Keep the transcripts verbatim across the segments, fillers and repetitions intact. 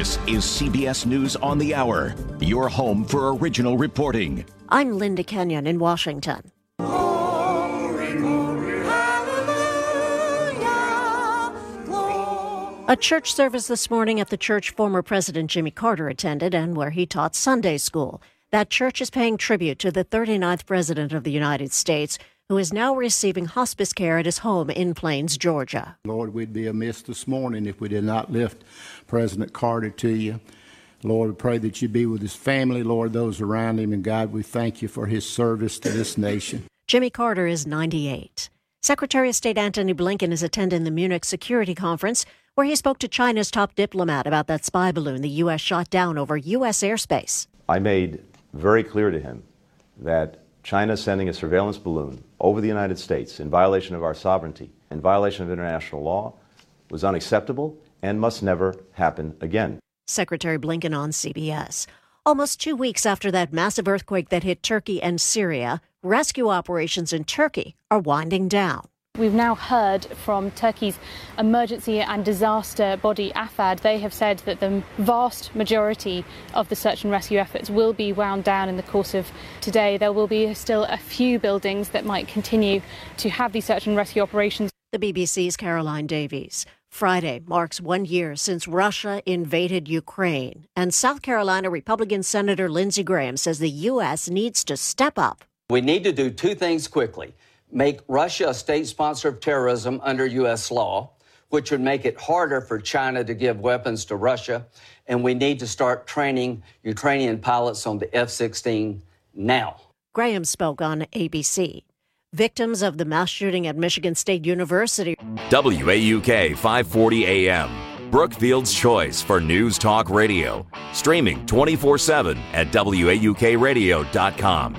This is C B S News on the Hour, your home for original reporting. I'm Linda Kenyon in Washington. Glory, glory, hallelujah, glory. A church service this morning at the church former President Jimmy Carter attended and where he taught Sunday school. That church is paying tribute to the thirty-ninth President of the United States, who is now receiving hospice care at his home in Plains, Georgia. Lord, we'd be amiss this morning if we did not lift President Carter to you. Lord, we pray that you be with his family, Lord, those around him, and God, we thank you for his service to this nation. Jimmy Carter is ninety-eight. Secretary of State Antony Blinken is attending the Munich Security Conference, where he spoke to China's top diplomat about that spy balloon the U S shot down over U S airspace. I made very clear to him that China sending a surveillance balloon over the United States in violation of our sovereignty, in violation of international law, was unacceptable and must never happen again. Secretary Blinken on C B S. Almost two weeks after that massive earthquake that hit Turkey and Syria, rescue operations in Turkey are winding down. We've now heard from Turkey's emergency and disaster body, AFAD. They have said that the vast majority of the search and rescue efforts will be wound down in the course of today. There will be still a few buildings that might continue to have these search and rescue operations. The B B C's Caroline Davies. Friday marks one year since Russia invaded Ukraine, and South Carolina Republican Senator Lindsey Graham says the U S needs to step up. We need to do two things quickly. Make Russia a state sponsor of terrorism under U S law, which would make it harder for China to give weapons to Russia. And we need to start training Ukrainian pilots on the F sixteen now. Graham spoke on A B C. Victims of the mass shooting at Michigan State University. W A U K five forty A M, Brookfield's choice for news talk radio. Streaming twenty-four seven at W A U K radio dot com.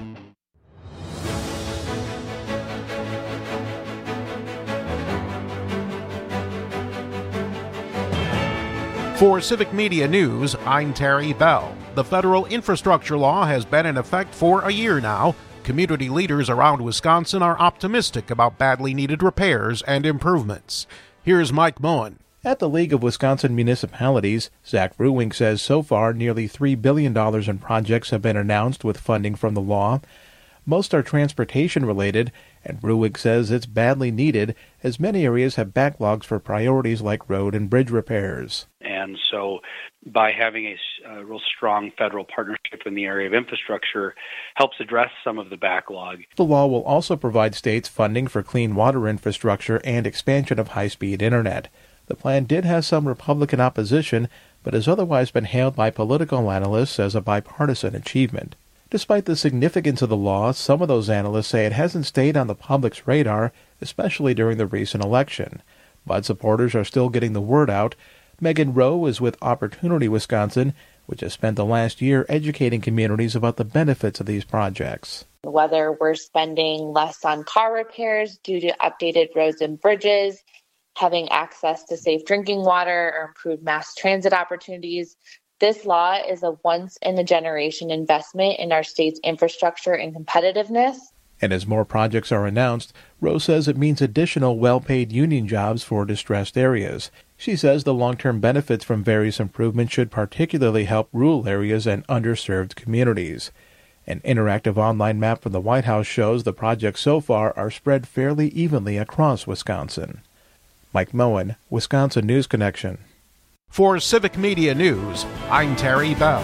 For Civic Media News, I'm Terry Bell. The federal infrastructure law has been in effect for a year now. Community leaders around Wisconsin are optimistic about badly needed repairs and improvements. Here's Mike Moen. At the League of Wisconsin Municipalities, Zach Bruwink says so far nearly three billion dollars in projects have been announced with funding from the law. Most are transportation-related, and Bruwink says it's badly needed as many areas have backlogs for priorities like road and bridge repairs. And so by having a, a real strong federal partnership in the area of infrastructure helps address some of the backlog. The law will also provide states funding for clean water infrastructure and expansion of high-speed internet. The plan did have some Republican opposition, but has otherwise been hailed by political analysts as a bipartisan achievement. Despite the significance of the law, some of those analysts say it hasn't stayed on the public's radar, especially during the recent election. But supporters are still getting the word out. Megan Rowe is with Opportunity Wisconsin, which has spent the last year educating communities about the benefits of these projects. Whether we're spending less on car repairs due to updated roads and bridges, having access to safe drinking water, or improved mass transit opportunities, this law is a once-in-a-generation investment in our state's infrastructure and competitiveness. And as more projects are announced, Rose says it means additional well-paid union jobs for distressed areas. She says the long-term benefits from various improvements should particularly help rural areas and underserved communities. An interactive online map from the White House shows the projects so far are spread fairly evenly across Wisconsin. Mike Moen, Wisconsin News Connection. For Civic Media News, I'm Terry Bell.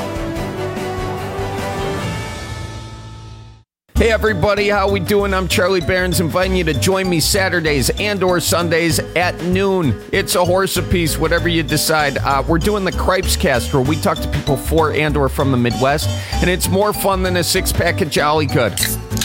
Hey everybody, how we doing? I'm Charlie Barons, inviting you to join me Saturdays and or Sundays at noon. It's a horse apiece, whatever you decide. Uh, we're doing the Cripes Cast, where we talk to people for and or from the Midwest, and it's more fun than a six-pack of Jolly Good.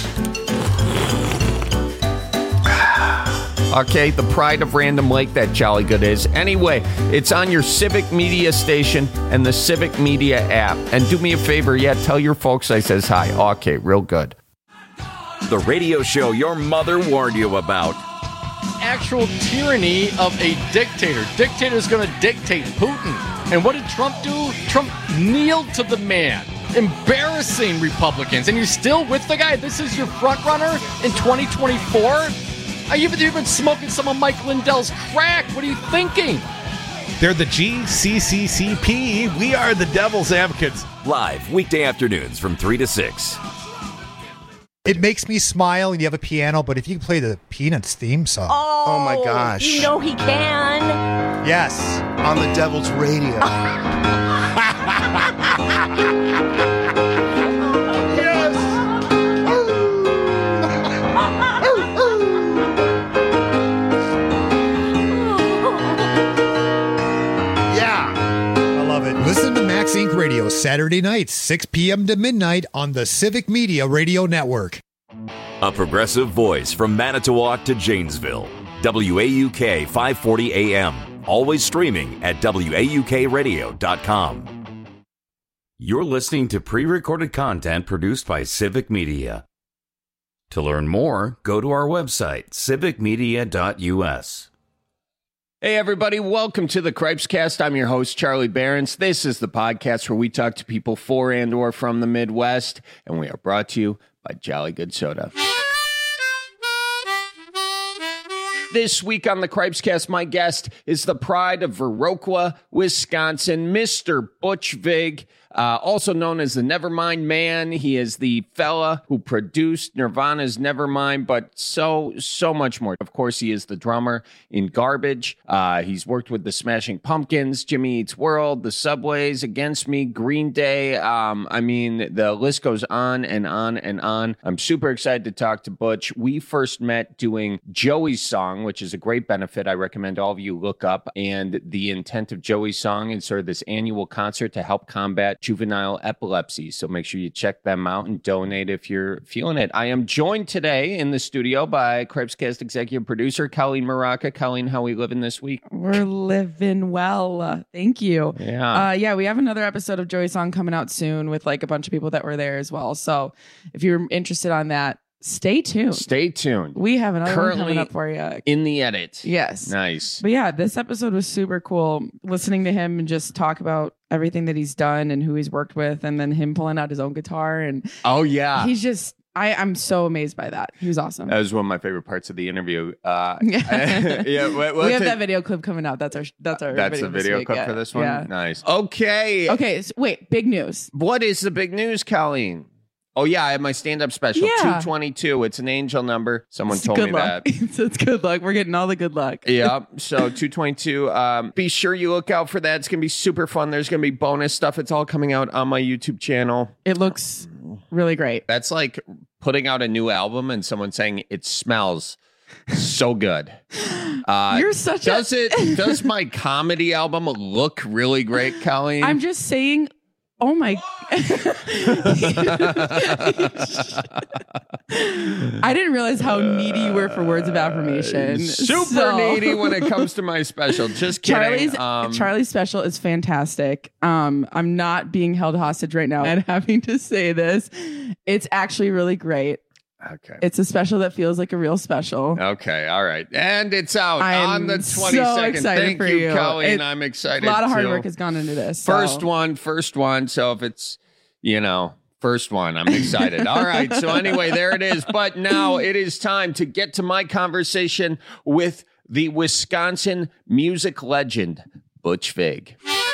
Okay, the pride of Random Lake, that Jolly Good is. Anyway, it's on your Civic Media station and the Civic Media app. And do me a favor, yeah, tell your folks I says hi. Okay, real good. The radio show your mother warned you about. Actual tyranny of a dictator. Dictator's going to dictate Putin. And what did Trump do? Trump kneeled to the man. Embarrassing Republicans. And you're still with the guy? This is your front runner in twenty twenty-four? Are you even smoking some of Mike Lindell's crack? What are you thinking? They're the G C C C P. We are the Devil's Advocates. Live weekday afternoons from three to six. It makes me smile, and you have a piano, but if you can play the Peanuts theme song. Oh, oh my gosh. You know he can. Yes. On the Devil's Radio. Listen to Max Incorporated. Radio Saturday nights, six p.m. to midnight on the Civic Media Radio Network. A progressive voice from Manitowoc to Janesville. W A U K five forty A M. Always streaming at W A U K radio dot com. You're listening to pre-recorded content produced by Civic Media. To learn more, go to our website, civic media dot U S. Hey, everybody. Welcome to the Cripescast. I'm your host, Charlie Behrens. This is the podcast where we talk to people for and or from the Midwest, and we are brought to you by Jolly Good Soda. This week on the Cripescast, my guest is the pride of Viroqua, Wisconsin, Mister Butch Vig, uh, also known as the Nevermind Man. He is the fella who produced Nirvana's Nevermind, but so, so much more. Of course, he is the drummer in Garbage. Uh, he's worked with the Smashing Pumpkins, Jimmy Eats World, the Subways, Against Me, Green Day. Um, I mean, the list goes on and on and on. I'm super excited to talk to Butch. We first met doing Joey's Song, which is a great benefit. I recommend all of you look up. And the intent of Joey's Song is sort of this annual concert to help combat juvenile epilepsy. So make sure you check them out and donate if you're feeling it. I am joined today in the studio by Cripescast executive producer Colleen Maraca. Colleen, how are we living this week? We're living well. Uh, thank you. Yeah. Uh, yeah, we have another episode of Joey's Song coming out soon with like a bunch of people that were there as well. So if you're interested on that, stay tuned. Stay tuned. We have another Currently one coming up for you. In the edit. Yes. Nice. But yeah, this episode was super cool. Listening to him and just talk about everything that he's done and who he's worked with, and then him pulling out his own guitar. And oh, yeah. He's just, I, I'm so amazed by that. He was awesome. That was one of my favorite parts of the interview. Uh, yeah. yeah what, we have that video clip coming out. That's our that's our That's video the video this clip yeah. for this one? Yeah. Nice. Okay. Okay. So wait, big news. What is the big news, Colleen? Oh, yeah, I have my stand-up special, yeah. two twenty-two. It's an angel number. Someone it's told me luck. that. it's, it's good luck. We're getting all the good luck. Yeah, so two twenty-two. Um, be sure you look out for that. It's going to be super fun. There's going to be bonus stuff. It's all coming out on my YouTube channel. It looks really great. That's like putting out a new album and someone saying it smells so good. Uh, You're such does a... it? Does my comedy album look really great, Colleen? I'm just saying... Oh my! I didn't realize how needy you were for words of affirmation. Super so. needy when it comes to my special. Just kidding. Charlie's um, Charlie's special is fantastic. Um, I'm not being held hostage right now and having to say this. It's actually really great. Okay. It's a special that feels like a real special. Okay, all right. And it's out I'm on the twenty-second. So excited Thank for you, you. Colleen. It, I'm excited. A lot of hard too. work has gone into this. So. First one, first one. So if it's, you know, first one, I'm excited. All right. So anyway, there it is. But now it is time to get to my conversation with the Wisconsin music legend, Butch Vig.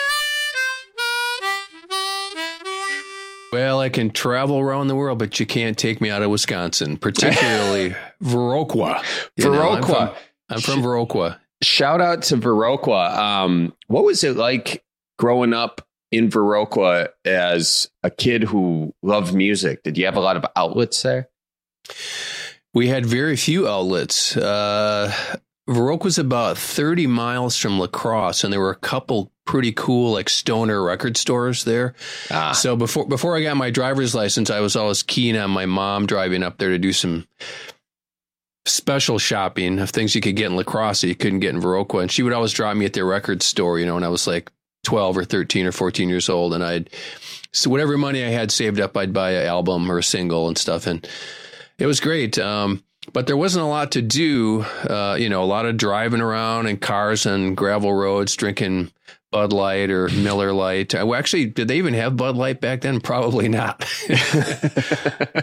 Well, I can travel around the world, but you can't take me out of Wisconsin, particularly Viroqua. You know, I'm Viroqua. from, I'm from Viroqua. Shout out to Viroqua. Um, what was it like growing up in Viroqua as a kid who loved music? Did you have a lot of outlets there? We had very few outlets. Uh, Viroqua was about thirty miles from La Crosse, and there were a couple pretty cool like stoner record stores there. Ah. So before before I got my driver's license, I was always keen on my mom driving up there to do some special shopping of things you could get in La Crosse that you couldn't get in Viroqua. And she would always drop me at their record store, you know, when I was like twelve or thirteen or fourteen years old. And I'd, so whatever money I had saved up, I'd buy an album or a single and stuff. And it was great. Um, But there wasn't a lot to do, uh, you know, a lot of driving around in cars and gravel roads, drinking Bud Light or Miller Lite. Uh, well, actually, did they even have Bud Light back then? Probably not.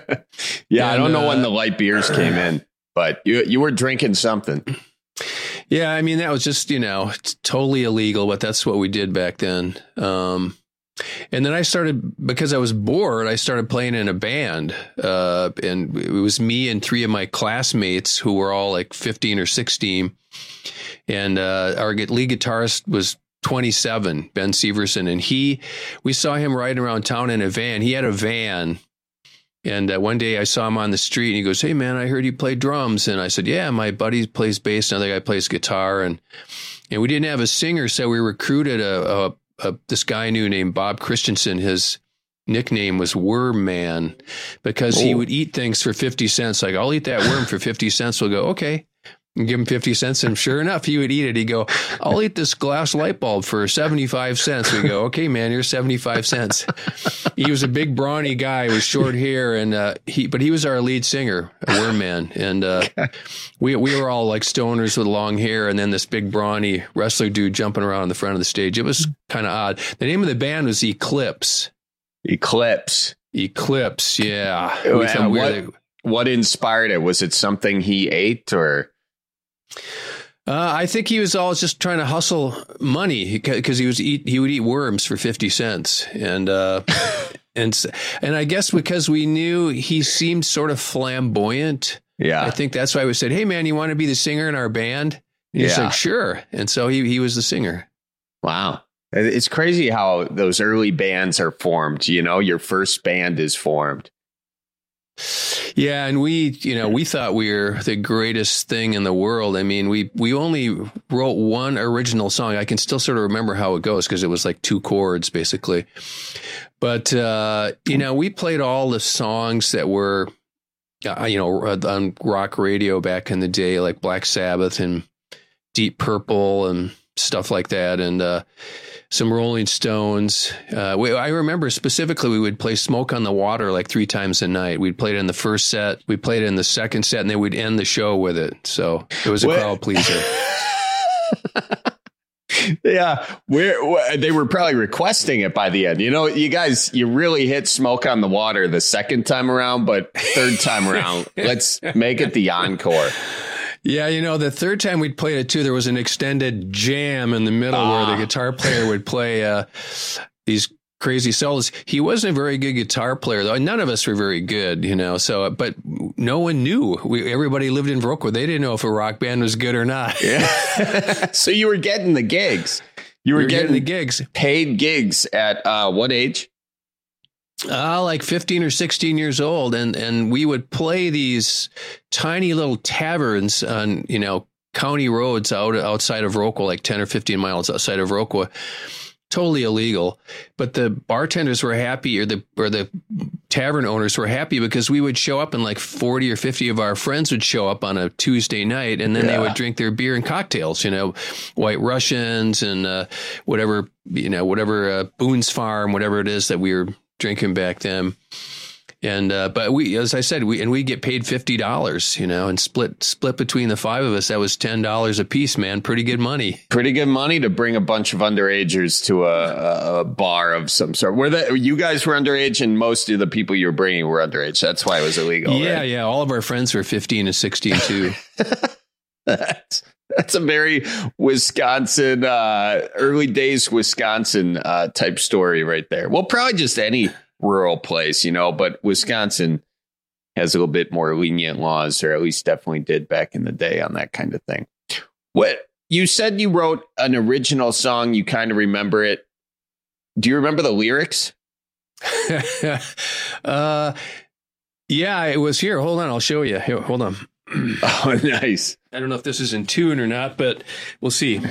yeah, and, I don't know uh, when the light beers came in, but you you were drinking something. Yeah, I mean, that was just, you know, it's totally illegal, but that's what we did back then. Um, and then I started, because I was bored, I started playing in a band. Uh, and it was me and three of my classmates who were all like fifteen or sixteen. And uh, our lead guitarist was twenty-seven, Ben Severson. And he, we saw him riding around town in a van. He had a van. And uh, one day I saw him on the street and he goes, "Hey man, I heard you play drums." And I said, "Yeah, my buddy plays bass. Another guy plays guitar." And, and we didn't have a singer. So we recruited a, a, a this guy I knew named Bob Christensen. His nickname was Worm Man because oh. he would eat things for fifty cents. Like, "I'll eat that worm for fifty cents. We'll go, "Okay." And give him fifty cents. And sure enough, he would eat it. He'd go, "I'll eat this glass light bulb for seventy-five cents. We go, "Okay, man, here's seventy-five cents. He was a big, brawny guy with short hair. And, uh, he, but he was our lead singer, Worm Man. And, uh, we, we were all like stoners with long hair. And then this big, brawny wrestler dude jumping around in the front of the stage. It was kind of odd. The name of the band was Eclipse. Eclipse. Eclipse. Yeah. Uh, We thought we were what, the- what inspired it? Was it something he ate or? Uh, I think he was always just trying to hustle money because he was eat he would eat worms for fifty cents. And, uh, and, and I guess because we knew he seemed sort of flamboyant. Yeah. I think that's why we said, "Hey man, you want to be the singer in our band?" And he's Yeah. like, "Sure." And so he, he was the singer. Wow. It's crazy how those early bands are formed. You know, your first band is formed. Yeah, and we, you know, we thought we were the greatest thing in the world. I mean, we we only wrote one original song. I can still sort of remember how it goes because it was like two chords basically. But uh, you know, we played all the songs that were, uh, you know, on rock radio back in the day, like Black Sabbath and Deep Purple and stuff like that, and uh, some Rolling Stones. Uh, we, I remember specifically we would play Smoke on the Water like three times a night. We'd play it in the first set, we played it in the second set, and then we'd end the show with it. So it was a What? crowd pleaser. Yeah, we're, we're, they were probably requesting it by the end. You know, you guys, you really hit Smoke on the Water the second time around, but third time around, let's make it the encore. Yeah, you know, the third time we'd played it too, there was an extended jam in the middle Ah. where the guitar player would play uh, these crazy solos. He wasn't a very good guitar player, though. None of us were very good, you know. So, but no one knew. We, everybody lived in Viroqua. They didn't know if a rock band was good or not. Yeah. So you were getting the gigs. You were, We were getting, getting the gigs. Paid gigs at uh, what age? Uh, like fifteen or sixteen years old. And, and we would play these tiny little taverns on, you know, county roads out outside of Viroqua, like ten or fifteen miles outside of Viroqua. Totally illegal. But the bartenders were happy, or the, or the tavern owners were happy because we would show up and like forty or fifty of our friends would show up on a Tuesday night, and then Yeah. they would drink their beer and cocktails, you know, White Russians and, uh, whatever, you know, whatever, uh, Boone's Farm, whatever it is that we were drinking back then. And, uh, but we, as I said, we, and we get paid fifty dollars, you know, and split, split between the five of us. That was ten dollars a piece, man. Pretty good money. Pretty good money to bring a bunch of underagers to a, a bar of some sort. Were that you guys were underage, and most of the people you were bringing were underage. That's why it was illegal. Yeah. right? Yeah. All of our friends were fifteen and sixteen too. That's, that's a very Wisconsin, uh, early days Wisconsin uh, type story right there. Well, probably just any rural place, you know, but Wisconsin has a little bit more lenient laws, or at least definitely did back in the day on that kind of thing. What you said, you wrote an original song. You kind of remember it. Do you remember the lyrics? uh, yeah, it was here. Hold on. I'll show you. Here, hold on. Oh, nice. I don't know if this is in tune or not, but we'll see.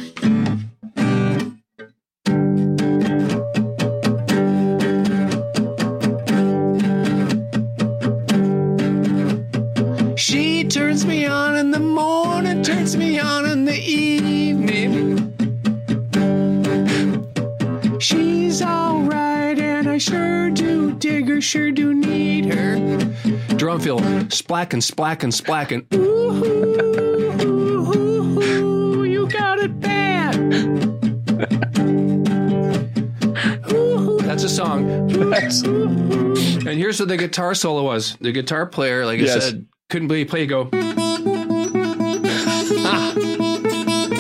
She turns me on in the morning, turns me on in the evening. She's all right, and I sure do dig her, sure do need her. Drum fill, splackin', splackin', splackin'. Ooh, ooh, ooh, ooh, you got it bad. Ooh, that's a song. And here's what the guitar solo was. The guitar player, like I Yes. said, couldn't believe play go. Ah.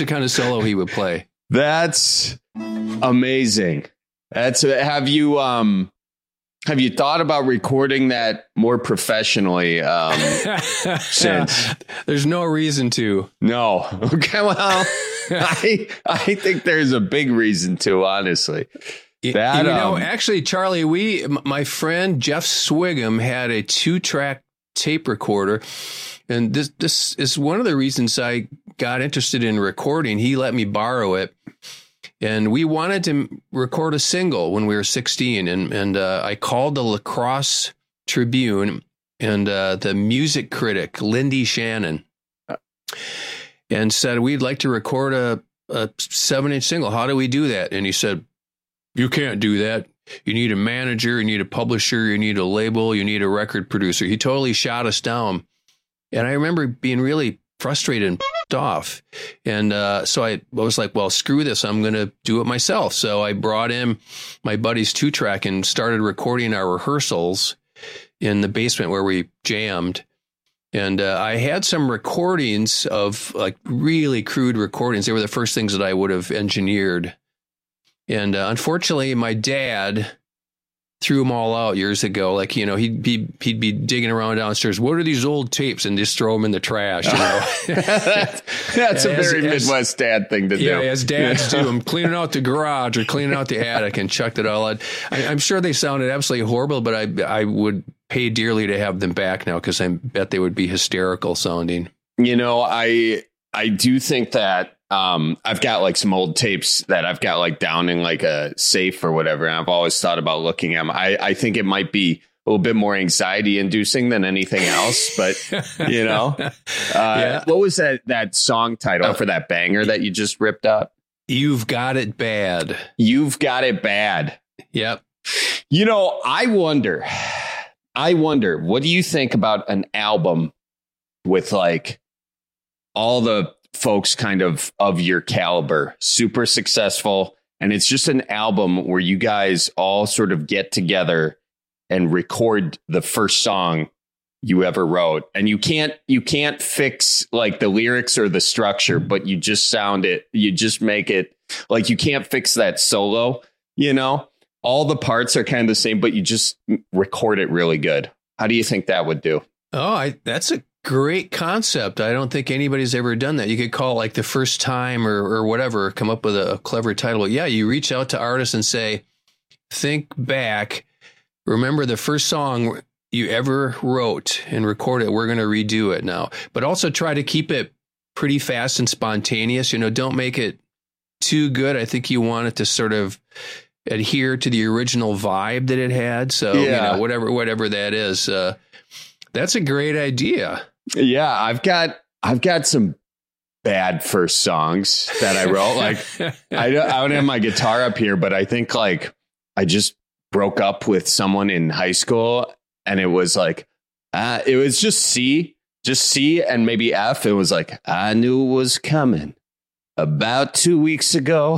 the kind of solo he would play. That's amazing. That's have you um have you thought about recording that more professionally um since? There's no reason to. No. Okay, well, I I think there's a big reason to, honestly. That, you know, um, actually, Charlie, we my friend Jeff Swigum had a two-track tape recorder, and this this is one of the reasons I got interested in recording. He let me borrow it. And we wanted to record a single when we were sixteen. And, and uh, I called the La Crosse Tribune and uh, the music critic, Lindy Shannon, and said, we'd like to record a, a seven-inch single. How do we do that? And he said, you can't do that. You need a manager, you need a publisher, you need a label, you need a record producer. He totally shot us down. And I remember being really frustrated and off. And uh, so I was like, well, screw this. I'm going to do it myself. So I brought in my buddy's two track and started recording our rehearsals in the basement where we jammed. And uh, I had some recordings of like really crude recordings. They were the first things that I would have engineered. And uh, unfortunately, my dad threw them all out years ago. Like, you know, he'd be, he'd be digging around downstairs. What are these old tapes? And just throw them in the trash. You know? that's, that's a as, very as, Midwest dad thing to yeah, do. Yeah, as dads do. I'm cleaning out the garage or cleaning out the attic and chucked it all out. I, I'm sure they sounded absolutely horrible, but I, I would pay dearly to have them back now because I bet they would be hysterical sounding. You know, I, I do think that Um, I've got like some old tapes that I've got like down in like a safe or whatever. And I've always thought about looking at them. I, I think it might be a little bit more anxiety inducing than anything else. But, you know, uh, yeah. What was that, that song title uh, for that banger that you just ripped up? You've Got It Bad. You've Got It Bad. Yep. You know, I wonder, I wonder, what do you think about an album with like all the folks kind of of your caliber, super successful, and it's just an album where you guys all sort of get together and record the first song you ever wrote, and you can't you can't fix like the lyrics or the structure, but you just sound it, you just make it like you can't fix that solo, you know, all the parts are kind of the same, but you just record it really good. How do you think that would do? Oh, I, that's a great concept. I don't think anybody's ever done that. You could call it like the first time or, or whatever, come up with a, a clever title. Yeah, you reach out to artists and say, think back, remember the first song you ever wrote and record it. We're going to redo it now. But also try to keep it pretty fast and spontaneous. You know, don't make it too good. I think you want it to sort of adhere to the original vibe that it had. So, yeah. you know, whatever, whatever that is, uh, that's a great idea. Yeah, I've got I've got some bad first songs that I wrote. Like I don't, I don't have my guitar up here, but I think like I just broke up with someone in high school, and it was like uh, it was just C, just C, and maybe F. It was like I knew it was coming. About two weeks ago,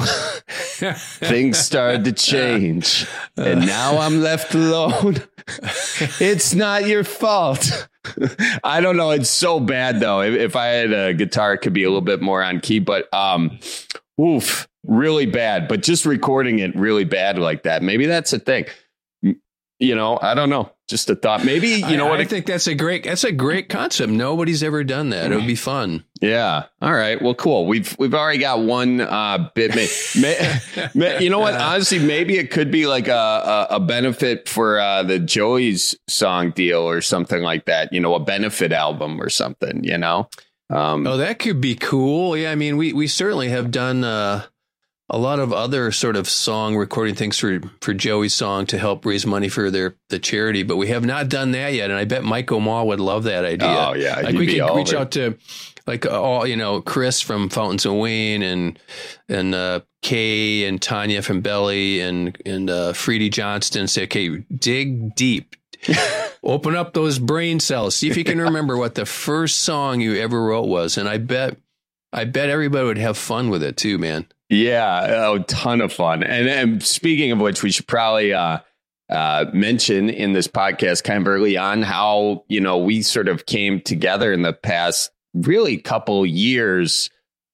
things started to change, and now I'm left alone. It's not your fault. I don't know. It's so bad, though. If, if I had a guitar, it could be a little bit more on key, but um, oof, really bad. But just recording it really bad like that, maybe that's a thing. You know, I don't know. Just a thought. Maybe, you I, know what? I think that's a great, that's a great concept. Nobody's ever done that. It would be fun. Yeah. All right. Well, cool. We've, we've already got one uh, bit. May, may, may, you know what? Honestly, maybe it could be like a, a, a benefit for uh, the Joey's song deal or something like that. You know, a benefit album or something, you know? Um, oh, that could be cool. Yeah. I mean, we, we certainly have done uh, a lot of other sort of song recording things for, for Joey's song to help raise money for their the charity, but we have not done that yet. And I bet Mike O'Maw would love that idea. Oh yeah, like we could reach out to like all you know Chris from Fountains of Wayne and and uh, Kay and Tanya from Belly and and uh, Freedy Johnston and say, okay, dig deep. Open up those brain cells. See if you can remember what the first song you ever wrote was. And I bet I bet everybody would have fun with it too, man. Yeah, a ton of fun. And, and speaking of which, we should probably uh, uh, mention in this podcast kind of early on how, you know, we sort of came together in the past really couple years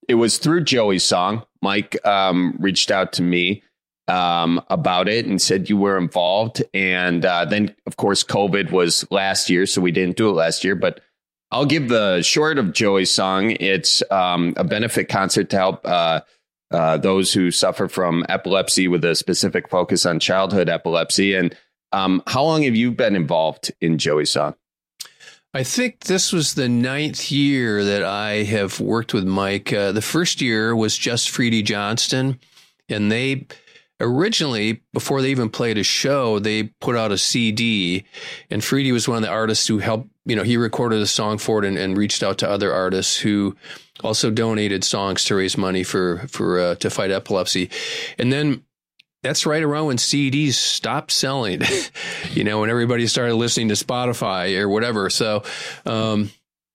it was through Joey's song. Mike um, reached out to me um, about it and said you were involved. And uh, then, of course, COVID was last year, so we didn't do it last year. But I'll give the short of Joey's song. It's um, a benefit concert to help uh, uh, those who suffer from epilepsy with a specific focus on childhood epilepsy. And um, how long have you been involved in Joey's song? I think this was the ninth year that I have worked with Mike. Uh, the first year was just Freedy Johnston, and they originally, before they even played a show, they put out a C D, and Freedy was one of the artists who helped, you know, he recorded a song for it and, and reached out to other artists who also donated songs to raise money for, for, uh, to fight epilepsy. And then that's right around when C Ds stopped selling, you know, when everybody started listening to Spotify or whatever. So, um,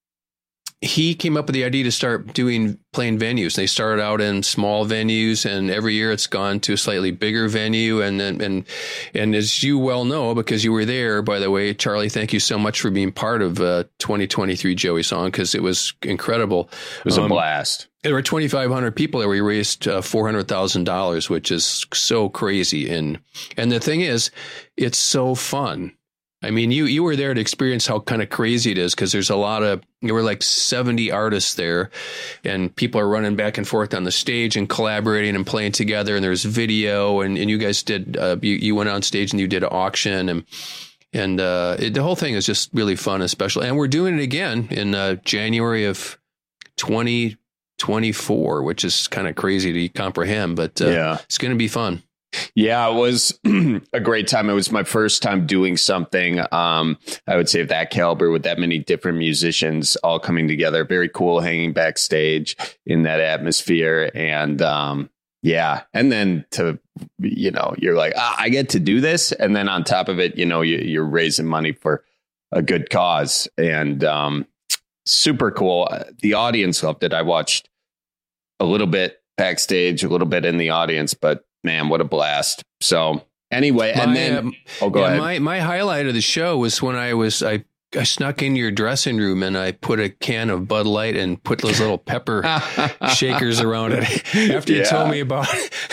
he came up with the idea to start doing playing venues. They started out in small venues, and every year it's gone to a slightly bigger venue. And and and, and as you well know, because you were there, by the way, Charlie, thank you so much for being part of uh, twenty twenty-three Joey Song, because it was incredible. It was um, a blast. There were twenty-five hundred people there. We raised uh, four hundred thousand dollars, which is so crazy. And and the thing is, it's so fun. I mean, you, you were there to experience how kind of crazy it is, because there's a lot of, there were like seventy artists there, and people are running back and forth on the stage and collaborating and playing together. And there's video, and, and you guys did, uh, you, you went on stage and you did an auction, and, and uh, it, the whole thing is just really fun and special. And we're doing it again in uh, January of twenty twenty-four, which is kind of crazy to comprehend, but uh, yeah. It's going to be fun. Yeah, it was a great time. It was my first time doing something, um, I would say, of that caliber with that many different musicians all coming together. Very cool hanging backstage in that atmosphere. And um, yeah, and then to, you know, you're like, ah, I get to do this. And then on top of it, you know, you, you're raising money for a good cause. And um, super cool. The audience loved it. I watched a little bit backstage, a little bit in the audience, but man, what a blast. So anyway, my, and then, uh, oh, go yeah, ahead. My, my highlight of the show was when I was, I, I snuck in your dressing room and I put a can of Bud Light and put those little pepper shakers around it. After you Yeah. told me about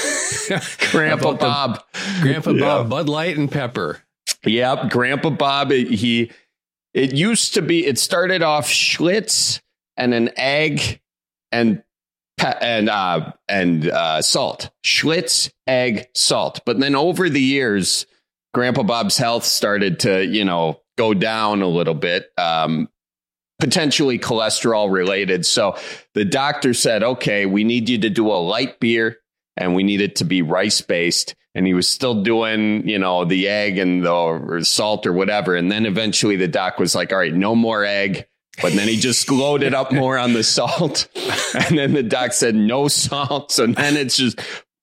Grandpa about the- Bob, Grandpa Yeah. Bob, Bud Light and pepper. Yep. Grandpa Bob, it, he, it used to be, it started off Schlitz and an egg and pe- and uh, and uh, salt. Schlitz, egg, salt. But then over the years, Grandpa Bob's health started to, you know, go down a little bit, um, potentially cholesterol related. So the doctor said, okay, we need you to do a light beer and we need it to be rice based. And he was still doing, you know, the egg and the or salt or whatever. And then eventually the doc was like, all right, no more egg. But then he just loaded up more on the salt. And then the doc said no salt. So then it's just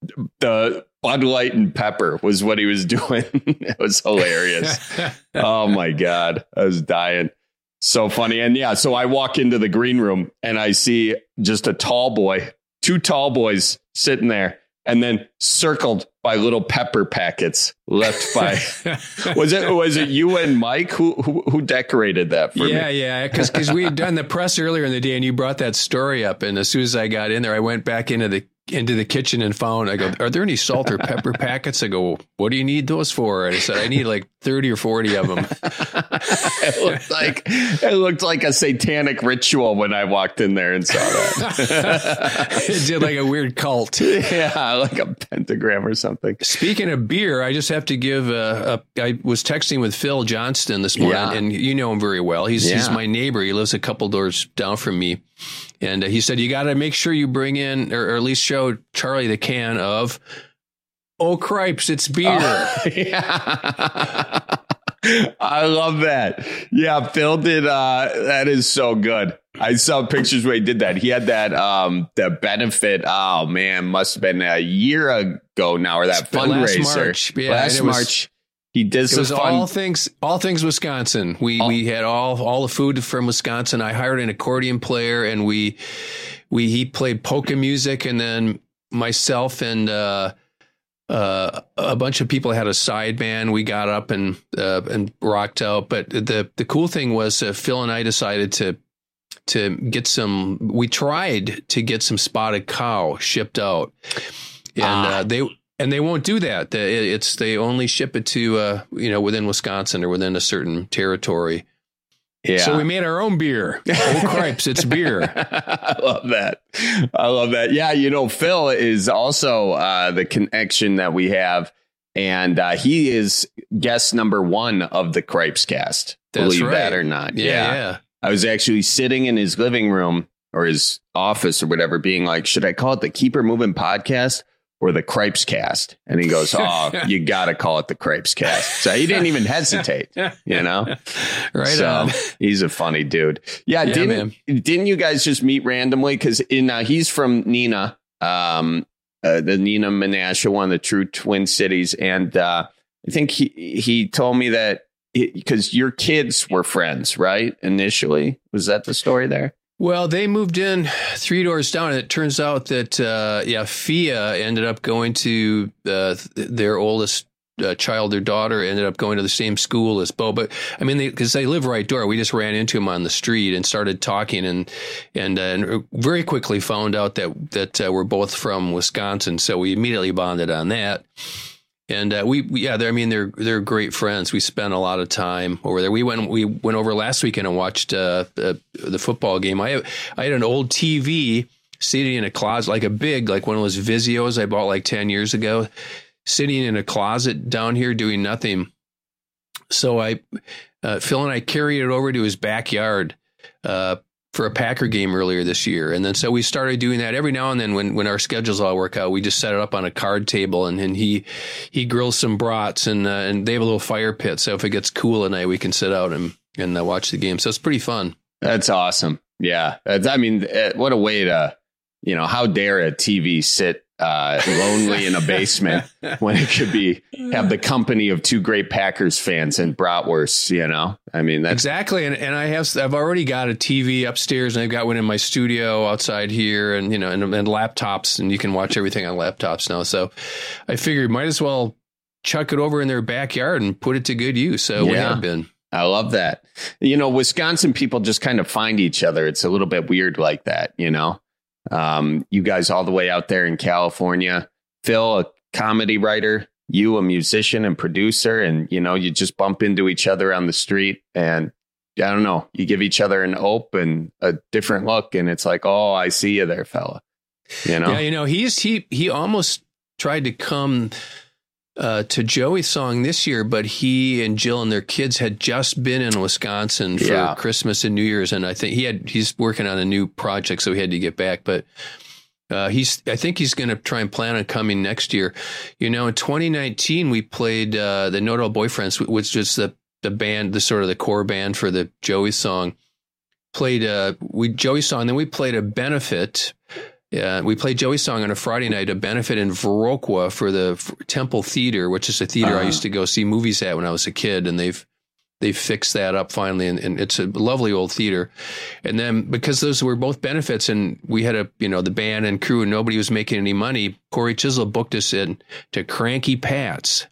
the Bud Light and pepper was what he was doing. It was hilarious. Oh, my God. I was dying. So funny. And yeah, so I walk into the green room and I see just a tall boy, two tall boys sitting there, and then circled by little pepper packets left by. was it was it you and Mike who who, who decorated that for yeah, me? Yeah, because because we had done the press earlier in the day, and you brought that story up. And as soon as I got in there, I went back into the into the kitchen and found. I go, are there any salt or pepper packets? I go, what do you need those for? And I said, I need like thirty or forty of them. It looked like it looked like a satanic ritual when I walked in there and saw that. It did like a weird cult. Yeah, like a pentagram or something. Speaking of beer, I just have to give a, a I was texting with Phil Johnston this morning, Yeah. and you know him very well. He's he's Yeah. my neighbor. He lives a couple doors down from me. And uh, he said, you got to make sure you bring in, or, or at least show Charlie the can of, oh, cripes, it's beer. Oh, yeah. I love that. Yeah, Phil did. Uh, that is so good. I saw pictures where he did that. He had that um, the benefit. Oh, man, must have been a year ago now, or that It's been last fundraiser. March. Yeah, last and it was- March. He did It some was fun. all things, all things Wisconsin. We we had all all the food from Wisconsin. I hired an accordion player, and we we he played polka music, and then myself and uh, uh, a bunch of people had a side band. We got up and uh, and rocked out. But the the cool thing was uh, Phil and I decided to to get some. We tried to get some spotted cow shipped out, and ah. uh, they and they won't do that. It's they only ship it to uh, you know within Wisconsin or within a certain territory. Yeah. So we made our own beer. Oh, cripes, it's beer. I love that. I love that. Yeah, you know, Phil is also uh, the connection that we have, and uh, he is guest number one of the Cripes Cast. That's believe right. that or not. Yeah, yeah, yeah. I was actually sitting in his living room or his office or whatever, being like, should I call it the Keep Her Moving Podcast or the Cripes Cast? And he goes, oh, you got to call it the Cripes Cast. So he didn't even hesitate, you know? Right so on. He's a funny dude. Yeah, Yeah, didn't, didn't you guys just meet randomly? Because in uh, he's from Neenah, um, uh, the Neenah Menasha, one of the true Twin Cities. And uh, I think he, he told me that because your kids were friends, right? Initially, was that the story there? Well, they moved in three doors down, and it turns out that, uh, yeah, Fia ended up going to uh, their oldest uh, child, their daughter, ended up going to the same school as Bo. But I mean, because they, they live right door, we just ran into him on the street and started talking, and and, uh, and very quickly found out that that uh, we're both from Wisconsin. So we immediately bonded on that. And uh, we, we, yeah, I mean, they're they're great friends. We spent a lot of time over there. We went we went over last weekend and watched uh, the, the football game. I have, I had an old T V sitting in a closet, like a big, like one of those Vizios I bought like ten years ago, sitting in a closet down here doing nothing. So I, uh, Phil and I carried it over to his backyard uh, for a Packer game earlier this year. And then so we started doing that every now and then when, when our schedules all work out. We just set it up on a card table, and, and he he grills some brats, and uh, and they have a little fire pit. So if it gets cool at night, we can sit out and, and uh, watch the game. So it's pretty fun. That's awesome. Yeah. That's, I mean, what a way to, you know, how dare a T V sit uh, lonely in a basement when it could be have the company of two great Packers fans and bratwursts, you know? I mean, that's exactly. And and I have, I've already got a T V upstairs, and I've got one in my studio outside here, and, you know, and, and laptops, and you can watch everything on laptops now. So I figured might as well chuck it over in their backyard and put it to good use. So we Yeah. have been. I love that. You know, Wisconsin people just kind of find each other. It's a little bit weird like that, you know? Um, you guys all the way out there in California, Phil, a comedy writer, you a musician and producer, and, you know, you just bump into each other on the street, and I don't know, you give each other an ope and a different look, and it's like, oh, I see you there, fella. You know? Yeah, you know, he's he he almost tried to come uh, to Joey's song this year, but he and Jill and their kids had just been in Wisconsin for Yeah. Christmas and New Year's, and I think he had he's working on a new project, so he had to get back. But uh, he's I think he's going to try and plan on coming next year. You know, in twenty nineteen we played uh, the Nodal Boyfriends, which was the the band, the sort of the core band for the Joey song. Played uh, we Joey song, then we played a benefit. Yeah, we played Joey's song on a Friday night, a benefit in Viroqua for the F- Temple Theater, which is a theater Uh-huh. I used to go see movies at when I was a kid, and they've they've fixed that up finally, and, and it's a lovely old theater. And then because those were both benefits, and we had a you know the band and crew, and nobody was making any money, Corey Chisel booked us in to Cranky Pat's.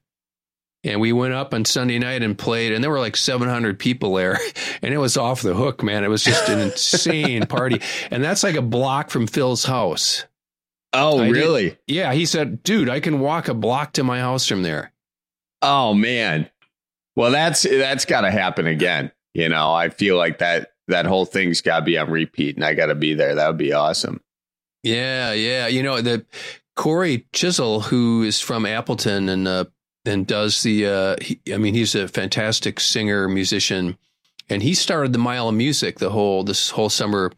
And we went up on Sunday night and played, and there were like seven hundred people there, and it was off the hook, man. It was just an insane party. And that's like a block from Phil's house. Oh, I really? did- yeah. He said, dude, I can walk a block to my house from there. Oh, man. Well, that's that's got to happen again. You know, I feel like that that whole thing's got to be on repeat, and I got to be there. That would be awesome. Yeah, yeah. You know, the Corey Chisel, who is from Appleton and uh, and does the, uh, he, I mean, he's a fantastic singer, musician, and he started the Mile of Music, the whole, this whole summer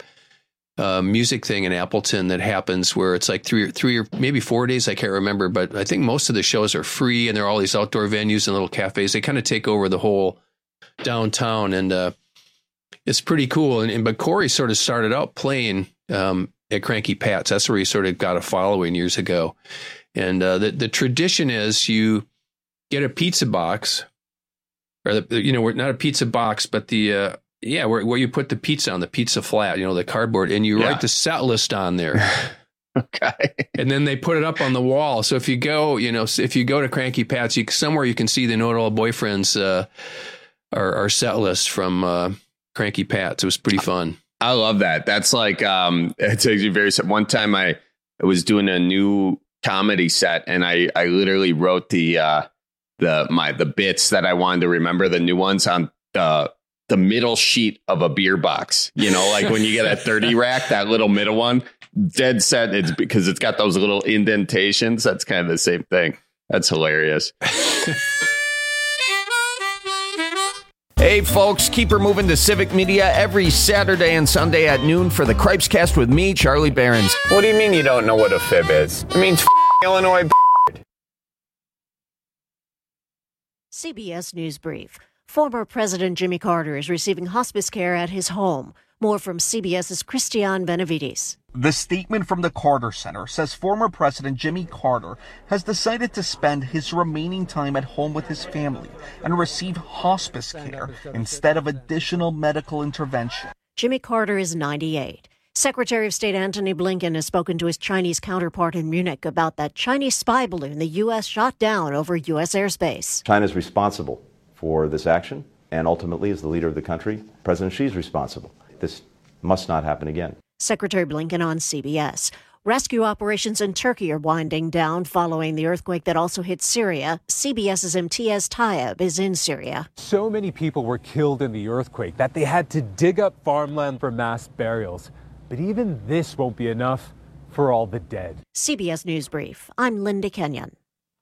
uh, music thing in Appleton that happens where it's like three or three or maybe four days. I can't remember, but I think most of the shows are free, and there are all these outdoor venues and little cafes. They kind of take over the whole downtown, and uh, it's pretty cool. And, and but Corey sort of started out playing um, at Cranky Pat's. That's where he sort of got a following years ago. And uh, the the tradition is you get a pizza box, or the, you know, not a pizza box, but the uh, yeah, where where you put the pizza on, the pizza flat, you know, the cardboard, and you Yeah. write the set list on there. Okay. And then they put it up on the wall. So if you go, you know, if you go to Cranky Pat's, you, somewhere you can see the Nodal Boyfriends, uh, our, our set list from uh, Cranky Pat's. It was pretty fun. I love that. That's like, um, it's actually very, one time I, I was doing a new comedy set and I, I literally wrote the, uh, the, my, the bits that I wanted to remember, the new ones on the, the middle sheet of a beer box, you know, like when you get a thirty rack, that little middle one, dead set. It's because it's got those little indentations. That's kind of the same thing. That's hilarious. Hey, folks, keep her moving to Civic Media every Saturday and Sunday at noon for the Cripescast with me, Charlie Behrens. What do you mean you don't know what a fib is? It means f- Illinois. C B S News Brief. Former President Jimmy Carter is receiving hospice care at his home. More from CBS's Christian Benavides. The statement from the Carter Center says former President Jimmy Carter has decided to spend his remaining time at home with his family and receive hospice care instead of additional medical intervention. Jimmy Carter is ninety-eight. Secretary of State Antony Blinken has spoken to his Chinese counterpart in Munich about that Chinese spy balloon the U S shot down over U S airspace. China is responsible for this action, and ultimately, as the leader of the country, President Xi is responsible. This must not happen again. Secretary Blinken on C B S. Rescue operations in Turkey are winding down following the earthquake that also hit Syria. CBS's Imtiaz Tayeb is in Syria. So many people were killed in the earthquake that they had to dig up farmland for mass burials. But even this won't be enough for all the dead. C B S News Brief. I'm Linda Kenyon.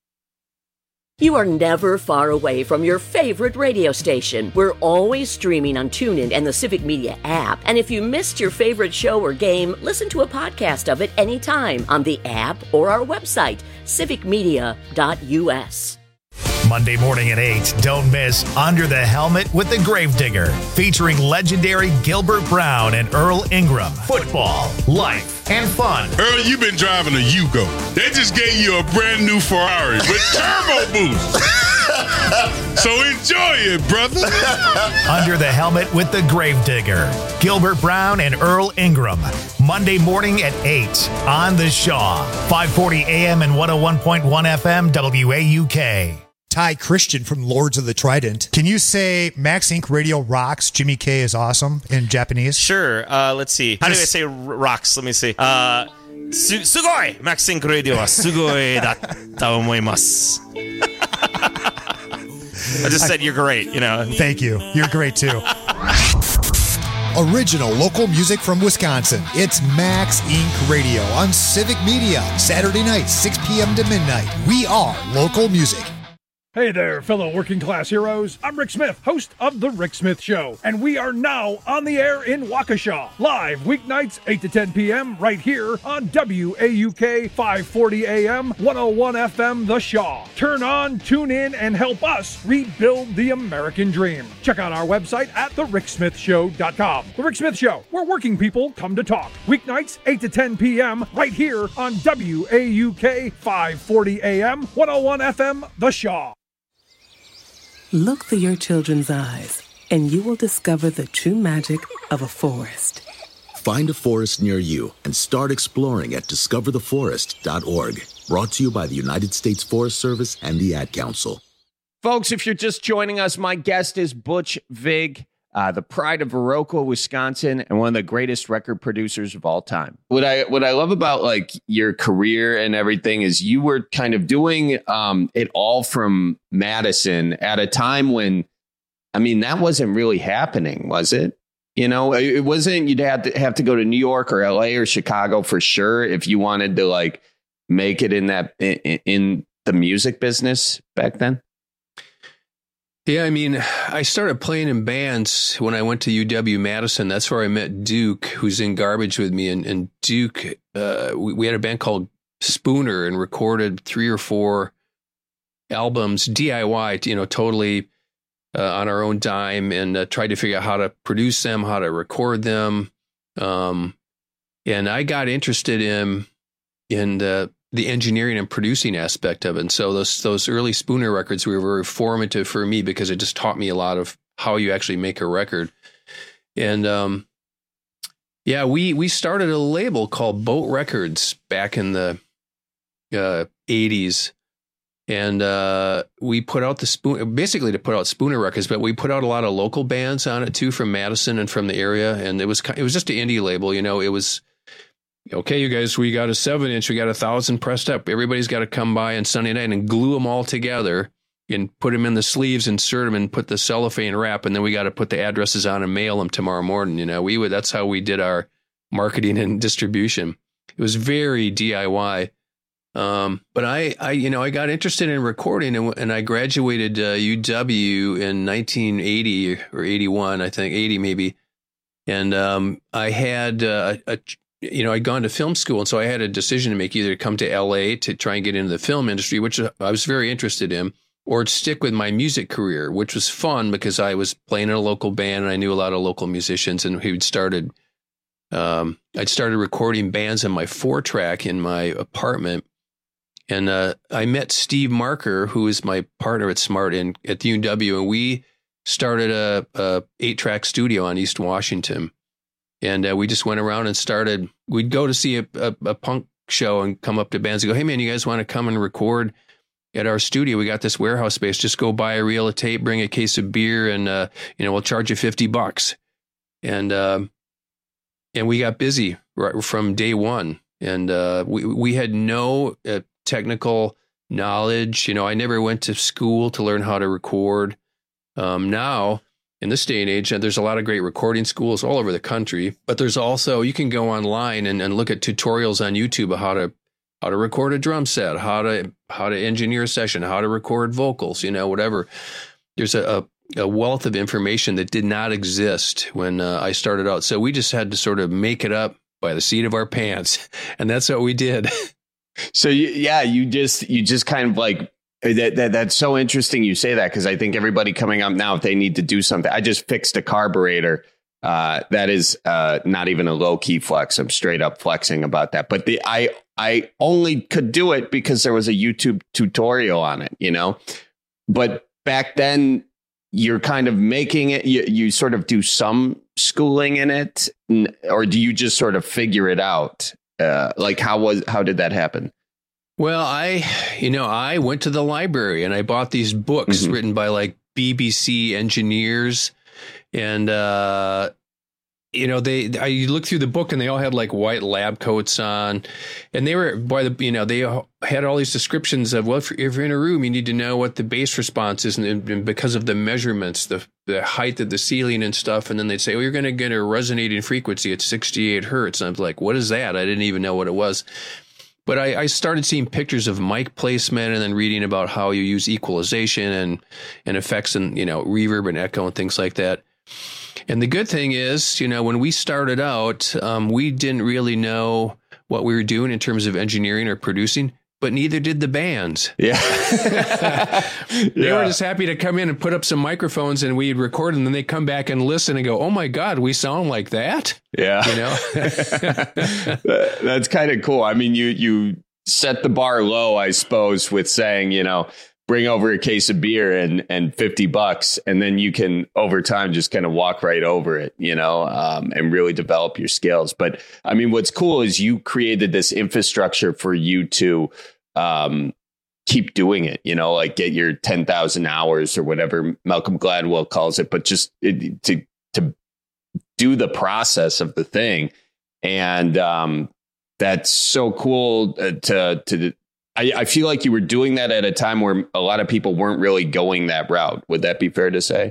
You are never far away from your favorite radio station. We're always streaming on TuneIn and the Civic Media app. And if you missed your favorite show or game, listen to a podcast of it anytime on the app or our website, civic media dot u s. Monday morning at eight, don't miss Under the Helmet with the Gravedigger, featuring legendary Gilbert Brown and Earl Ingram. Football, life, and fun. Earl, you've been driving a Yugo. They just gave you a brand new Ferrari with turbo boost. So enjoy it, brother. Under the Helmet with the Gravedigger, Gilbert Brown and Earl Ingram. Monday morning at eight on The Shaw. five forty A M and one oh one point one F M W A U K. Ty Christian from Lords of the Trident. Can you say Max Incorporated Radio rocks, Jimmy K is awesome in Japanese? Sure. Uh, let's see. How Just, do I say r- rocks? Let me see. Uh, su- sugoi! Max Incorporated Radio wa sugoi datta omoimasu. I just said you're great, you know. Thank you. You're great too. Original local music from Wisconsin. It's Max Incorporated Radio on Civic Media. Saturday night, six p.m. to midnight. We are local music. Hey there, fellow working class heroes. I'm Rick Smith, host of The Rick Smith Show, and we are now on the air in Waukesha. Live weeknights, eight to ten p.m. right here on W A U K five forty A M, one oh one F M The Shaw. Turn on, tune in, and help us rebuild the American dream. Check out our website at the rick smith show dot com. The Rick Smith Show, where working people come to talk. Weeknights, eight to ten p.m. right here on W A U K five forty A M, one oh one F M The Shaw. Look through your children's eyes, and you will discover the true magic of a forest. Find a forest near you and start exploring at discover the forest dot org. Brought to you by the United States Forest Service and the Ad Council. Folks, if you're just joining us, my guest is Butch Vig, uh, the pride of Viroqua, Wisconsin, and one of the greatest record producers of all time. What I what I love about like your career and everything is you were kind of doing um, it all from Madison at a time when, I mean, that wasn't really happening, was it? You know, it wasn't, you'd have to have to go to New York or L A or Chicago for sure if you wanted to like make it in that in, in the music business back then. Yeah, I mean, I started playing in bands when I went to U W Madison. That's where I met Duke, who's in Garbage with me. And, and Duke, uh, we, we had a band called Spooner and recorded three or four albums, D I Y, you know, totally uh, on our own dime, and uh, tried to figure out how to produce them, how to record them. Um, and I got interested in in the the engineering and producing aspect of it. And so those those early Spooner records were very formative for me because it just taught me a lot of how you actually make a record. And um, yeah, we we started a label called Boat Records back in the uh, eighties. And uh, we put out the Spoon, basically to put out Spooner records, but we put out a lot of local bands on it too, from Madison and from the area. And it was it was just an indie label, you know. It was okay, you guys. We got a seven inch, we got a thousand pressed up. Everybody's got to come by on Sunday night and glue them all together and put them in the sleeves, insert them, and put the cellophane wrap. And then we got to put the addresses on and mail them tomorrow morning. You know, we would that's how we did our marketing and distribution. It was very D I Y. Um, but I, I, you know, I got interested in recording, and, and I graduated uh, U W in nineteen eighty or eighty-one, I think, eighty maybe. And um, I had, uh, a, you know, I'd gone to film school, and so I had a decision to make: either to come to L A to try and get into the film industry, which I was very interested in, or to stick with my music career, which was fun because I was playing in a local band and I knew a lot of local musicians, and we started. Um, I'd started recording bands in my four track in my apartment. And uh, I met Steve Marker, who is my partner at Smart in at the U W, and we started a, a eight-track studio on East Washington. And uh, we just went around and started. We'd go to see a, a, a punk show and come up to bands and go, "Hey man, you guys want to come and record at our studio? We got this warehouse space. Just go buy a reel of tape, bring a case of beer, and uh, you know we'll charge you fifty bucks." And uh, and we got busy right from day one. And uh, we we had no uh, technical knowledge. You know, I never went to school to learn how to record. Um, now, in this day and age, there's a lot of great recording schools all over the country, but there's also, you can go online and, and look at tutorials on YouTube of how to how to record a drum set, how to how to engineer a session, how to record vocals, you know, whatever. There's a, a, a wealth of information that did not exist when uh, I started out. So we just had to sort of make it up by the seat of our pants. And that's what we did. So you, yeah, you just you just kind of like that, that. That's so interesting you say that, because I think everybody coming up now, if they need to do something, I just fixed a carburetor. Uh, that is uh, not even a low key flex. I'm straight up flexing about that. But the I I only could do it because there was a YouTube tutorial on it, you know. But back then, you're kind of making it. You, you sort of do some schooling in it, or do you just sort of figure it out? Uh, like how was how did that happen? Well, I, you know, I went to the library and I bought these books mm-hmm. written by like B B C engineers, and uh, you know, they I looked through the book and they all had like white lab coats on, and they were by the you know they had all these descriptions of, well, if you're, if you're in a room, you need to know what the bass response is, and, and because of the measurements, the the height of the ceiling and stuff, and then they'd say, well, you're going to get a resonating frequency at sixty-eight hertz, and I was like, what is that? I didn't even know what it was. But I, I started seeing pictures of mic placement, and then reading about how you use equalization and and effects and, you know, reverb and echo and things like that. And the good thing is, you know, when we started out, um, we didn't really know what we were doing in terms of engineering or producing, but neither did the bands. Yeah. They yeah. were just happy to come in and put up some microphones and we'd record, and then they come back and listen and go, oh my God, we sound like that. Yeah. You know, that's kind of cool. I mean, you, you set the bar low, I suppose, with saying, you know, bring over a case of beer and, and fifty bucks. And then you can over time just kind of walk right over it, you know, um, and really develop your skills. But I mean, what's cool is you created this infrastructure for you to um, keep doing it, you know, like get your ten thousand hours or whatever Malcolm Gladwell calls it, but just it, to, to do the process of the thing. And um, that's so cool to, to, I, I feel like you were doing that at a time where a lot of people weren't really going that route. Would that be fair to say?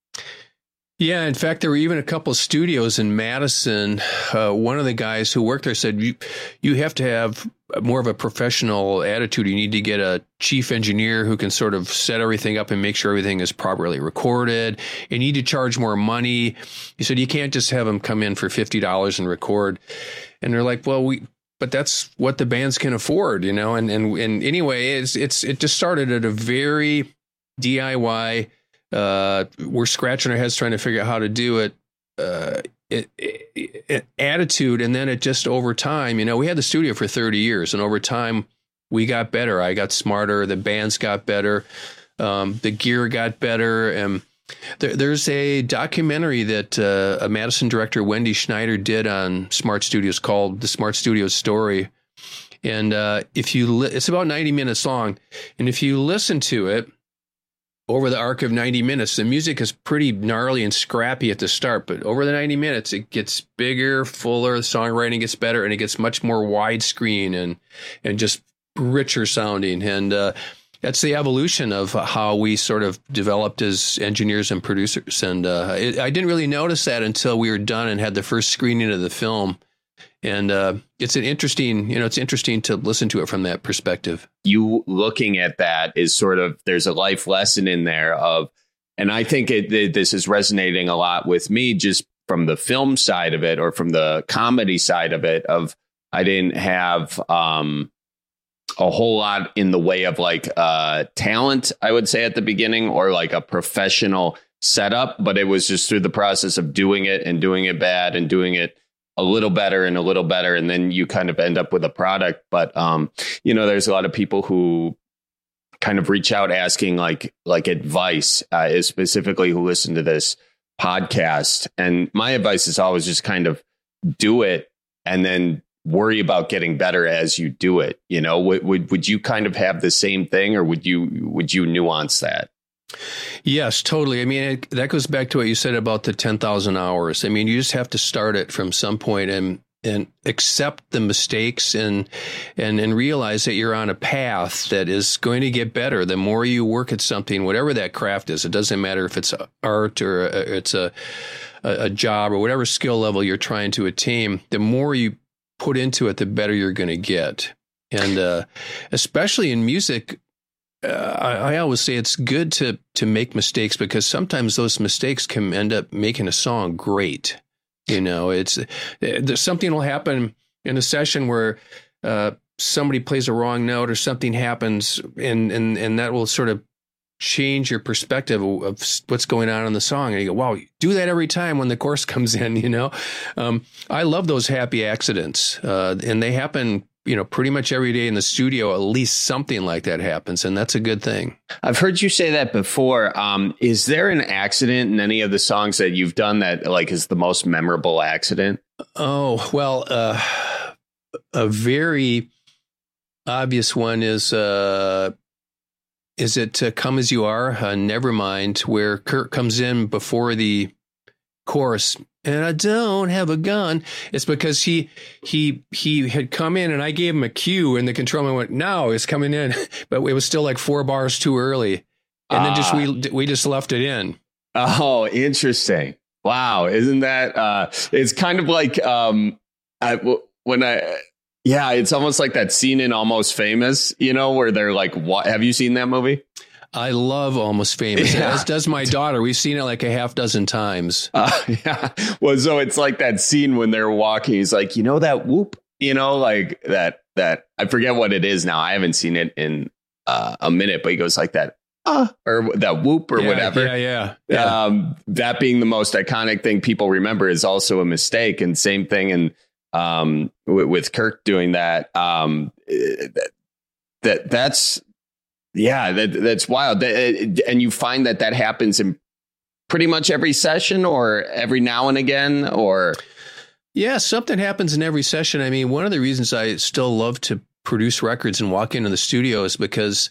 Yeah. In fact, there were even a couple of studios in Madison. Uh, one of the guys who worked there said, you, you have to have more of a professional attitude. You need to get a chief engineer who can sort of set everything up and make sure everything is properly recorded. You need to charge more money. He said, you can't just have them come in for fifty dollars and record. And they're like, well, we... But that's what the bands can afford, you know, and and and anyway, it's it's it just started at a very D I Y. Uh, we're scratching our heads trying to figure out how to do it, uh, it, it, it. Attitude, and then it just over time, you know, we had the studio for thirty years, and over time we got better. I got smarter. The bands got better. Um, the gear got better, and There, there's a documentary that uh, a Madison director, Wendy Schneider, did on Smart Studios called The Smart Studios Story. And uh, if you, li- it's about ninety minutes long. And if you listen to it over the arc of ninety minutes, the music is pretty gnarly and scrappy at the start. But over the ninety minutes, it gets bigger, fuller, the songwriting gets better, and it gets much more widescreen and, and just richer sounding. And uh, that's the evolution of how we sort of developed as engineers and producers. And uh, it, I didn't really notice that until we were done and had the first screening of the film. And uh, it's an interesting, you know, it's interesting to listen to it from that perspective. You looking at that is sort of, there's a life lesson in there of, and I think it, it, this is resonating a lot with me just from the film side of it or from the comedy side of it of, I didn't have um, a whole lot in the way of like uh, talent, I would say at the beginning, or like a professional setup, but it was just through the process of doing it and doing it bad and doing it a little better and a little better. And then you kind of end up with a product. But, um, you know, there's a lot of people who kind of reach out asking like like advice, uh, is specifically who listen to this podcast. And my advice is always just kind of do it and then worry about getting better as you do it. You know, would, would, would you kind of have the same thing or would you would you nuance that? Yes, totally. I mean, it, that goes back to what you said about the ten thousand hours. I mean, you just have to start it from some point and and accept the mistakes and and and realize that you're on a path that is going to get better. The more you work at something, whatever that craft is, it doesn't matter if it's art or it's a a job or whatever skill level you're trying to attain. The more you put into it, the better you're going to get. And uh, especially in music, Uh, I, I always say it's good to to make mistakes because sometimes those mistakes can end up making a song great. You know, it's there's something will happen in a session where uh, somebody plays a wrong note or something happens, and and and that will sort of change your perspective of, of what's going on in the song. And you go, wow, do that every time when the chorus comes in. You know, um, I love those happy accidents, uh, and they happen. You know, pretty much every day in the studio, at least something like that happens. And that's a good thing. I've heard you say that before. Um, is there an accident in any of the songs that you've done that like is the most memorable accident? Oh, well, uh, a very obvious one is, uh, is it uh, Come As You Are, uh, Nevermind, where Kurt comes in before the chorus. And I don't have a gun. It's because he he he had come in and I gave him a cue and the controlman went, no, it's coming in. But it was still like four bars too early. And uh, then just we we just left it in. Oh, interesting. Wow. Isn't that uh, it's kind of like um, I, when I. Yeah, it's almost like that scene in Almost Famous, you know, where they're like, what? Have you seen that movie? I love Almost Famous, yeah. As does my daughter. We've seen it like a half dozen times. Uh, yeah. Well, so it's like that scene when they're walking. He's like, you know, that whoop, you know, like that, that I forget what it is now. I haven't seen it in uh, a minute, but he goes like that, uh, or that whoop or yeah, whatever. Yeah, yeah, yeah. Um, that being the most iconic thing people remember is also a mistake. And same thing. And um, w- with Kirk doing that, um, that, that that's, Yeah, that, that's wild. And you find that that happens in pretty much every session or every now and again, or. Yeah, something happens in every session. I mean, one of the reasons I still love to produce records and walk into the studio is because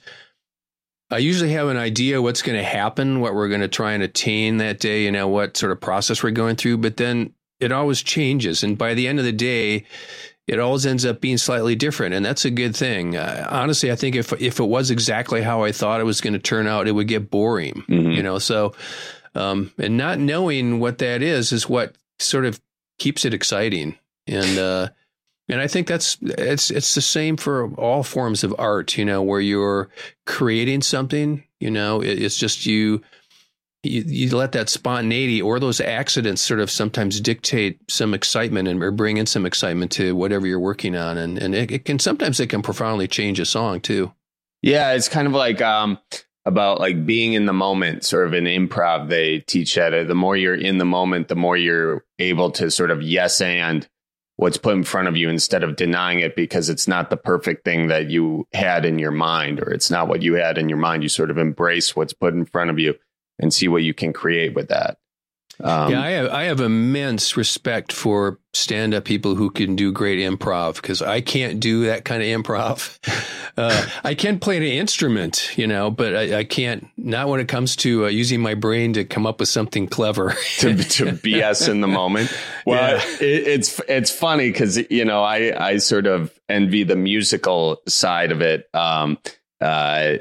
I usually have an idea what's going to happen, what we're going to try and attain that day, you know, what sort of process we're going through. But then it always changes. And by the end of the day, it always ends up being slightly different. And that's a good thing. Uh, honestly, I think if if it was exactly how I thought it was going to turn out, it would get boring, mm-hmm. you know, so um, and not knowing what that is, is what sort of keeps it exciting. And uh, and I think that's it's it's the same for all forms of art, you know, where you're creating something, you know, it, it's just you. You, you let that spontaneity or those accidents sort of sometimes dictate some excitement and or bring in some excitement to whatever you're working on. And, and it, it can sometimes it can profoundly change a song, too. Yeah, it's kind of like um, about like being in the moment, sort of an improv. They teach that the more you're in the moment, the more you're able to sort of yes and what's put in front of you instead of denying it because it's not the perfect thing that you had in your mind or it's not what you had in your mind. You sort of embrace what's put in front of you and see what you can create with that. Um, yeah, I have I have immense respect for stand-up people who can do great improv, because I can't do that kind of improv. Uh, I can play an instrument, you know, but I, I can't, not when it comes to uh, using my brain to come up with something clever. to, to B S in the moment. Well, yeah. it, it's it's funny because, you know, I, I sort of envy the musical side of it. Um, uh,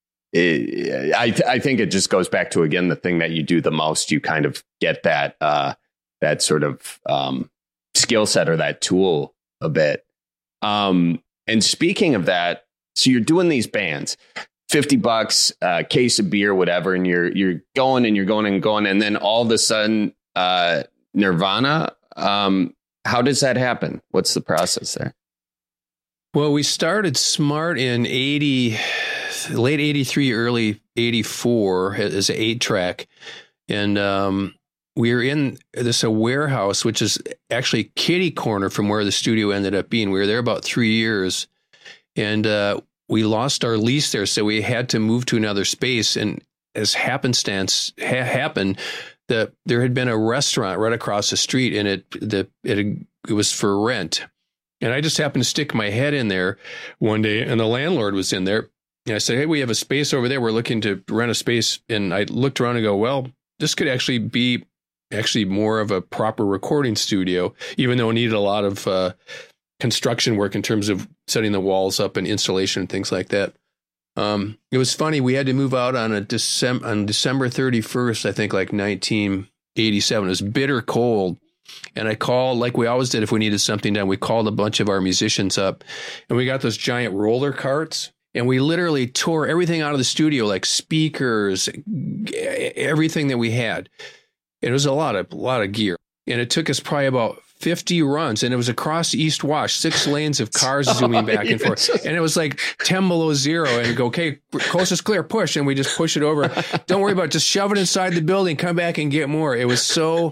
it I, I think it just goes back to, again, the thing that you do the most. You kind of get that uh, that sort of um, skill set or that tool a bit. Um, and speaking of that, so you're doing these bands, fifty bucks, uh, case of beer, whatever, and you're you're going and you're going and going, and then all of a sudden, uh, Nirvana. Um, how does that happen? What's the process there? Well, we started Smart in eighty, late eighty-three, early eighty-four as an eight track, and um, we were in this a warehouse, which is actually kitty corner from where the studio ended up being. We were there about three years. And uh, we lost our lease there, so we had to move to another space. And as happenstance ha- happened, the there had been a restaurant right across the street, and it the it it was for rent. And I just happened to stick my head in there one day, and the landlord was in there. And I said, "Hey, we have a space over there. We're looking to rent a space." And I looked around and go, "Well, this could actually be actually more of a proper recording studio, even though it needed a lot of." Uh, construction work in terms of setting the walls up and installation and things like that. Um, it was funny. We had to move out on a December, on December thirty-first, I think, like nineteen eighty-seven. It was bitter cold. And I called, like we always did if we needed something done, we called a bunch of our musicians up, and we got those giant roller carts, and we literally tore everything out of the studio, like speakers, everything that we had. And it was a lot of, a lot of gear. And it took us probably about fifty runs, and it was across East Wash, six lanes of cars zooming back and forth. And it was like ten below zero, and go, okay, coast is clear, push. And we just push it over. Don't worry about it. Just shove it inside the building, come back and get more. It was so,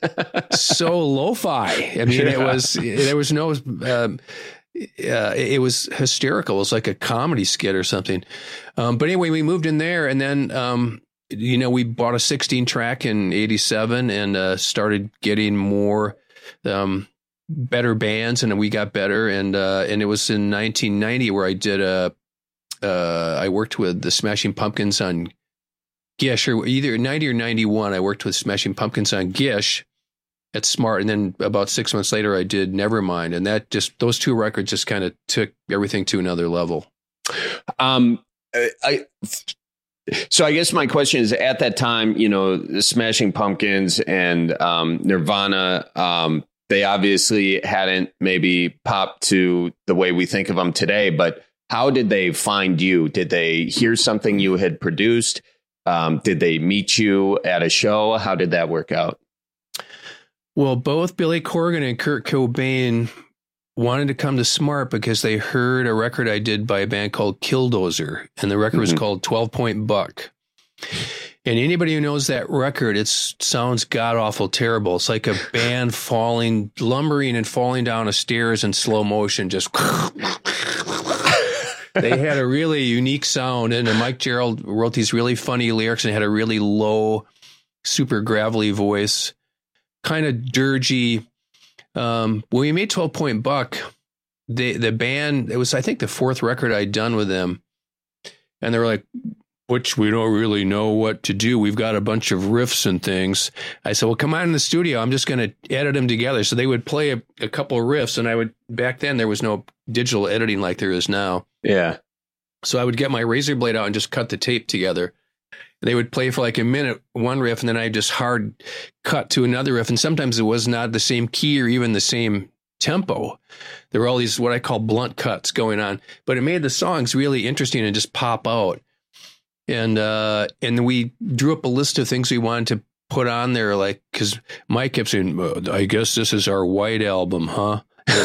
so lo-fi. I mean, yeah. it was, there was no, um, uh, it was hysterical. It was like a comedy skit or something. Um, but anyway, we moved in there, and then, um, you know, we bought a sixteen track in eighty-seven and uh, started getting more um, better bands, and we got better. And uh, and it was in nineteen ninety where I did a, uh, I worked with the Smashing Pumpkins on Gish, or either ninety or ninety-one. I worked with Smashing Pumpkins on Gish at Smart, and then about six months later, I did Nevermind, and that just those two records just kind of took everything to another level. Um, I. So I guess my question is, at that time, you know, the Smashing Pumpkins and um, Nirvana, um, they obviously hadn't maybe popped to the way we think of them today. But how did they find you? Did they hear something you had produced? Um, did they meet you at a show? How did that work out? Well, both Billy Corgan and Kurt Cobain wanted to come to Smart because they heard a record I did by a band called Killdozer, and the record mm-hmm. was called twelve Point Buck. And anybody who knows that record, it sounds god-awful terrible. It's like a band falling, lumbering and falling down a stairs in slow motion, just... They had a really unique sound, and Mike Gerald wrote these really funny lyrics and had a really low, super gravelly voice, kind of dirgy. Um, when we made twelve Point Buck, the the band, it was, I think, the fourth record I'd done with them. And they were like, which we don't really know what to do. We've got a bunch of riffs and things. I said, well, come on in the studio. I'm just going to edit them together. So they would play a, a couple of riffs, and I would, back then there was no digital editing like there is now. Yeah. So I would get my razor blade out and just cut the tape together. They would play for like a minute, one riff, and then I just hard cut to another riff. And sometimes it was not the same key or even the same tempo. There were all these, what I call blunt cuts going on, but it made the songs really interesting and just pop out. And, uh, and we drew up a list of things we wanted to put on there. Like, cause Mike kept saying, I guess this is our White Album, huh?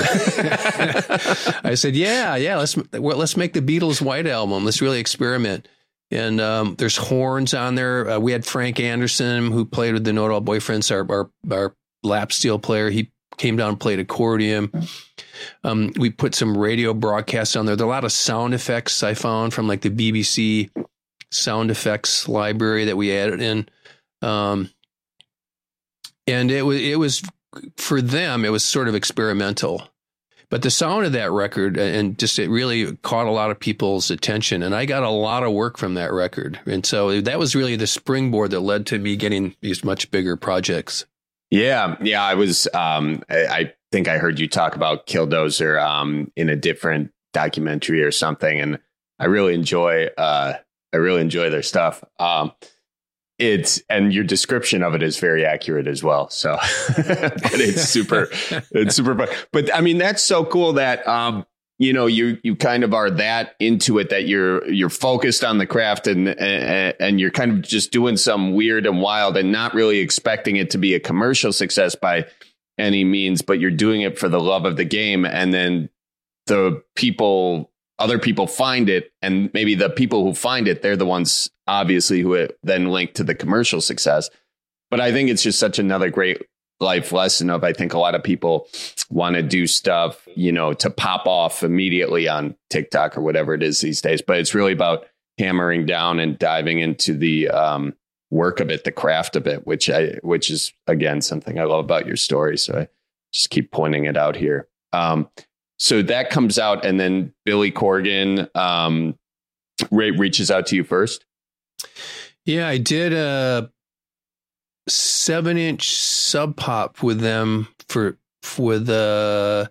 I said, yeah, yeah, let's, well, let's make the Beatles White Album. Let's really experiment. And um, there's horns on there. Uh, we had Frank Anderson, who played with the Know It All Boyfriends, our, our our lap steel player. He came down and played accordion. Um, we put some radio broadcasts on there. There are a lot of sound effects I found from like the B B C sound effects library that we added in. Um, and it was it was for them. It was sort of experimental, but the sound of that record and just it really caught a lot of people's attention, and I got a lot of work from that record, and so that was really the springboard that led to me getting these much bigger projects. Yeah, yeah, I was. Um, I, I think I heard you talk about Killdozer um, in a different documentary or something, and I really enjoy. Uh, I really enjoy their stuff. Um, it's and your description of it is very accurate as well. So, but it's super, it's super fun. But I mean, that's so cool that um, you know you you kind of are that into it that you're you're focused on the craft and and, and you're kind of just doing some weird and wild and not really expecting it to be a commercial success by any means, but you're doing it for the love of the game, and then the people. Other people find it, and maybe the people who find it, they're the ones obviously who then link to the commercial success. But I think it's just such another great life lesson of, I think a lot of people want to do stuff, you know, to pop off immediately on TikTok or whatever it is these days. But it's really about hammering down and diving into the um, work of it, the craft of it, which I, which is, again, something I love about your story. So I just keep pointing it out here. Um, So that comes out, and then Billy Corgan um, Ray reaches out to you first. Yeah, I did a seven inch sub pop with them for with uh,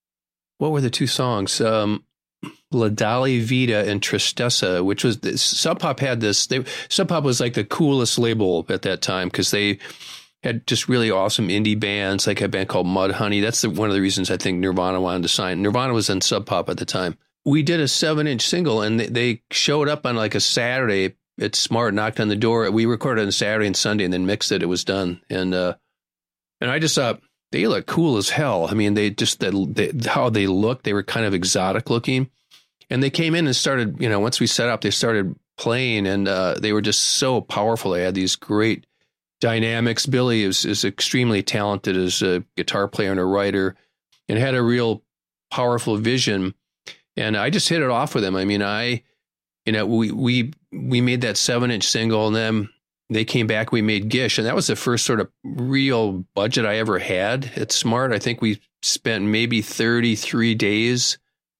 what were the two songs? Um, La Dolly Vita and Tristessa, which was Sub Pop had this. They Sub Pop was like the coolest label at that time because they had just really awesome indie bands, like a band called Mudhoney. That's the, one of the reasons I think Nirvana wanted to sign. Nirvana was in Sub Pop at the time. We did a seven-inch single, and they, they showed up on like a Saturday at Smart, knocked on the door. We recorded on Saturday and Sunday, and then mixed it. It was done, and uh, and I just thought they look cool as hell. I mean, they just the, they, how they looked, they were kind of exotic looking, and they came in and started. You know, once we set up, they started playing, and uh, they were just so powerful. They had these great dynamics. Billy is, is extremely talented as a guitar player and a writer, and had a real powerful vision. And I just hit it off with him. I mean, I, you know, we we we made that seven inch single, and then they came back. We made Gish, and that was the first sort of real budget I ever had at Smart. I think we spent maybe thirty-three days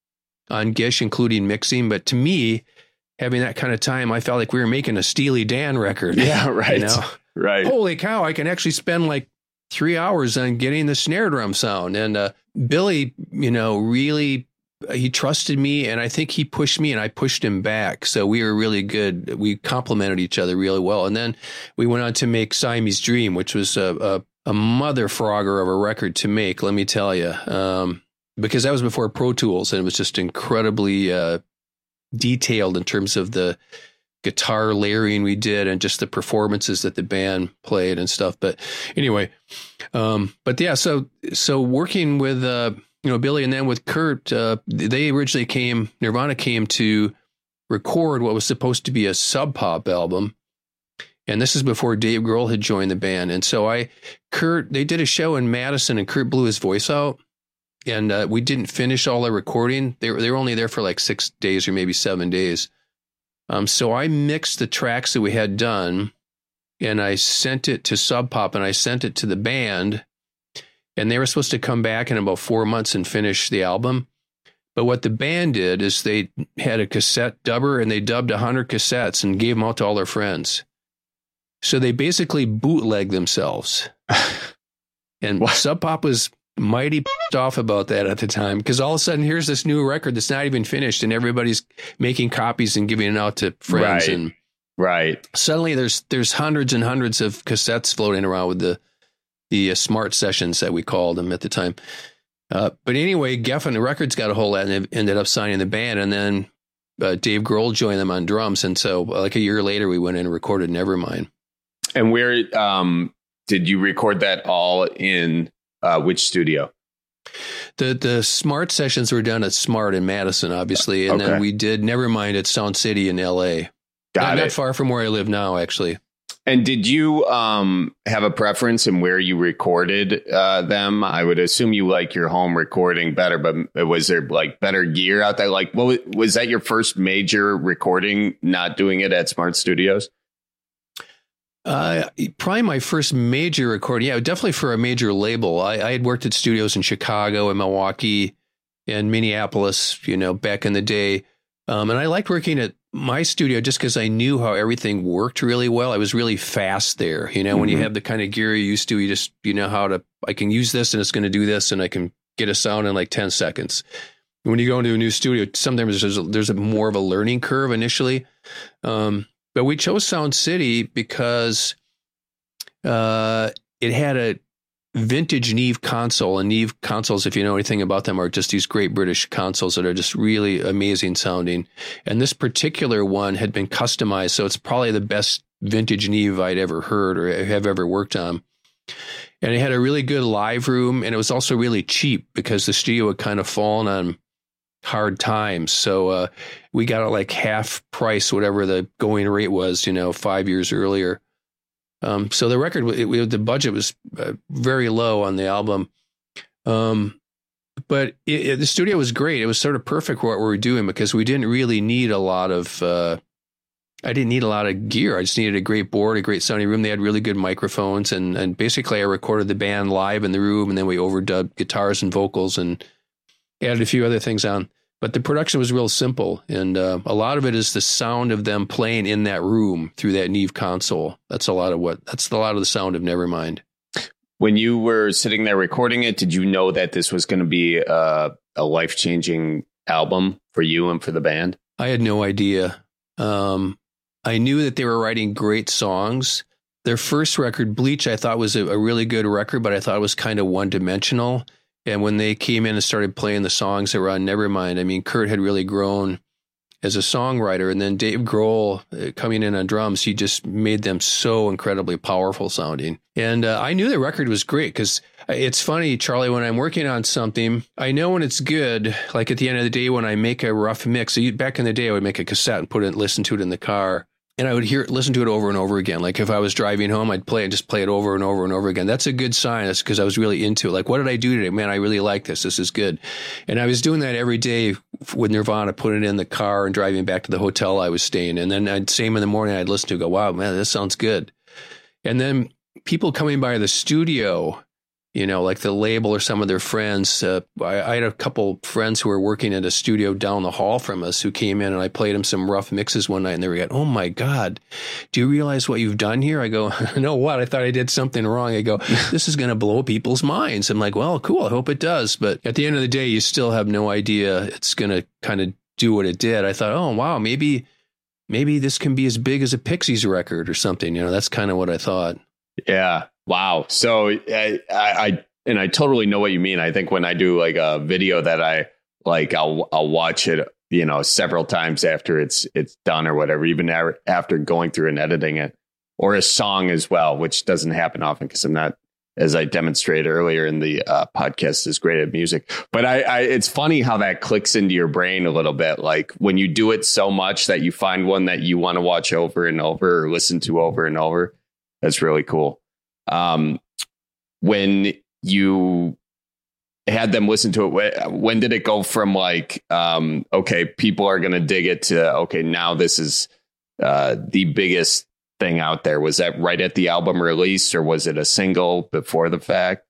on Gish, including mixing. But to me, having that kind of time, I felt like we were making a Steely Dan record. Yeah, right. You know? Right. Holy cow, I can actually spend like three hours on getting the snare drum sound. And uh, Billy, you know, really, he trusted me, and I think he pushed me and I pushed him back. So we were really good. We complemented each other really well. And then we went on to make Siamese Dream, which was a, a, a mother frogger of a record to make, let me tell you, um, because that was before Pro Tools, and it was just incredibly uh, detailed in terms of the guitar layering we did and just the performances that the band played and stuff. But anyway, um, but yeah, so, so working with, uh, you know, Billy and then with Kurt, uh, they originally came, Nirvana came to record what was supposed to be a Sub Pop album. And this is before Dave Grohl had joined the band. And so I, Kurt, they did a show in Madison, and Kurt blew his voice out, and uh, we didn't finish all the recording. They were, they were only there for like six days or maybe seven days. Um, so I mixed the tracks that we had done, and I sent it to Sub Pop, and I sent it to the band, and they were supposed to come back in about four months and finish the album. But what the band did is they had a cassette dubber, and they dubbed a hundred cassettes and gave them out to all their friends. So they basically bootlegged themselves. And what? Sub Pop was mighty pissed off about that at the time, because all of a sudden here's this new record that's not even finished, and everybody's making copies and giving it out to friends. Right. And right. Suddenly there's there's hundreds and hundreds of cassettes floating around with the the uh, Smart Sessions that we called them at the time. Uh, but anyway, Geffen Records got a hold of that, and they ended up signing the band, and then uh, Dave Grohl joined them on drums. And so like a year later, we went in and recorded Nevermind. And where um, did you record that all in? Uh, which studio? The the Smart Sessions were done at Smart in Madison, obviously, and Okay. then we did Nevermind at Sound City in L A. Got not, it. not far from where I live now, actually. And did you um, have a preference in where you recorded uh, them? I would assume you like your home recording better, but was there like better gear out there? Like, what was, was that your first major recording, not doing it at Smart Studios? Uh, probably my first major recording. Yeah, definitely for a major label. I, I had worked at studios in Chicago and Milwaukee and Minneapolis, you know, back in the day. Um, and I liked working at my studio just because I knew how everything worked really well. I was really fast there. You know, mm-hmm. when you have the kind of gear you used to, you just, you know how to, I can use this and it's going to do this and I can get a sound in like ten seconds. When you go into a new studio, sometimes there's a, there's a more of a learning curve initially. Um, but we chose Sound City because uh, it had a vintage Neve console, and Neve consoles, if you know anything about them, are just these great British consoles that are just really amazing sounding. And this particular one had been customized, so it's probably the best vintage Neve I'd ever heard or have ever worked on. And it had a really good live room, and it was also really cheap because the studio had kind of fallen on hard times. So uh, we got it like half price, whatever the going rate was, you know, five years earlier. Um, so the record, it, it, the budget was uh, very low on the album. Um, but it, it, the studio was great. It was sort of perfect for what we were doing because we didn't really need a lot of, uh, I didn't need a lot of gear. I just needed a great board, a great sounding room. They had really good microphones. And, and basically I recorded the band live in the room, and then we overdubbed guitars and vocals and added a few other things on. But the production was real simple, and uh, a lot of it is the sound of them playing in that room through that Neve console. That's a lot of what, that's a lot of the sound of Nevermind. When you were sitting there recording it, did you know that this was going to be a, a life-changing album for you and for the band? I had no idea. Um, I knew that they were writing great songs. Their first record, Bleach, I thought was a, a really good record, but I thought it was kind of one-dimensional. And when they came in and started playing the songs that were on Nevermind, I mean, Kurt had really grown as a songwriter. And then Dave Grohl uh, coming in on drums, he just made them so incredibly powerful sounding. And uh, I knew the record was great because it's funny, Charlie, when I'm working on something, I know when it's good. Like at the end of the day, when I make a rough mix, so you, back in the day, I would make a cassette and put it, listen to it in the car. And I would hear it, listen to it over and over again. Like if I was driving home, I'd play it, just play it over and over and over again. That's a good sign. That's because I was really into it. Like, what did I do today? Man, I really like this. This is good. And I was doing that every day with Nirvana, putting it in the car and driving back to the hotel I was staying. And then I'd same in the morning, I'd listen to it, go, wow, man, this sounds good. And then people coming by the studio, you know, like the label or some of their friends. Uh, I, I had a couple friends who were working at a studio down the hall from us who came in, and I played them some rough mixes one night, and they were like, oh my God, do you realize what you've done here? I go, no, what? I thought I did something wrong. I go, this is going to blow people's minds. I'm like, well, cool. I hope it does. But at the end of the day, you still have no idea it's going to kind of do what it did. I thought, oh, wow, maybe, maybe this can be as big as a Pixies record or something. You know, that's kind of what I thought. Yeah. Wow. So I, I, and I totally know what you mean. I think when I do like a video that I like, I'll, I'll watch it, you know, several times after it's, it's done or whatever, even after going through and editing it, or a song as well, which doesn't happen often because I'm not, as I demonstrated earlier in the uh, podcast, is great at music. But I, I, it's funny how that clicks into your brain a little bit. Like when you do it so much that you find one that you want to watch over and over or listen to over and over. That's really cool. Um, when you had them listen to it, when did it go from like, um, okay, people are going to dig it to, okay, now this is uh, the biggest thing out there? Was that right at the album release, or was it a single before the fact?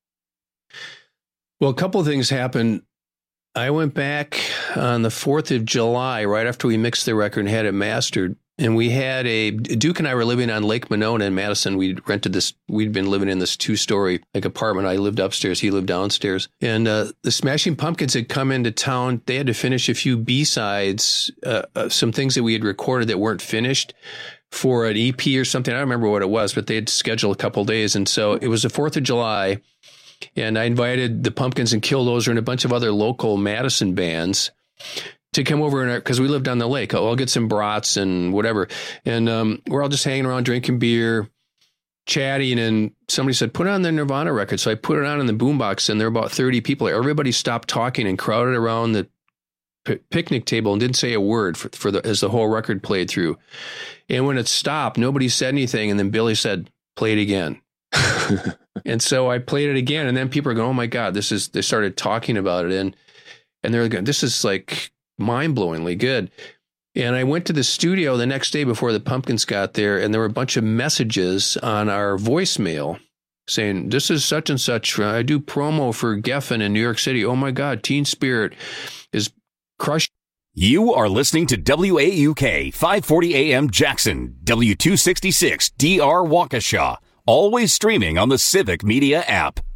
Well, a couple of things happened. I went back on the fourth of July, right after we mixed the record and had it mastered. And we had a, Duke and I were living on Lake Monona in Madison. We rented this, we'd been living in this two story like apartment. I lived upstairs, he lived downstairs. And uh, the Smashing Pumpkins had come into town. They had to finish a few B-sides, uh, uh, some things that we had recorded that weren't finished for an E P or something. I don't remember what it was, but they had scheduled a couple of days. And so it was the fourth of July. And I invited the Pumpkins and Killdozer and a bunch of other local Madison bands to come over, because we lived on the lake. I'll get some brats and whatever. And um, we're all just hanging around, drinking beer, chatting. And somebody said, put on the Nirvana record. So I put it on in the boombox, and there were about thirty people. Everybody stopped talking and crowded around the p- picnic table and didn't say a word for, for the, as the whole record played through. And when it stopped, nobody said anything. And then Billy said, play it again. And so I played it again. And then people are going, oh my God, this is, they started talking about it. And, and they're going, this is like mind-blowingly good. And I went to the studio the next day before the Pumpkins got there, and there were a bunch of messages on our voicemail saying, this is such and such. I do promo for Geffen in New York City. Oh, my God, Teen Spirit is crushed. You are listening to W A U K five forty A M Jackson, W two sixty-six D R Waukesha, always streaming on the Civic Media app.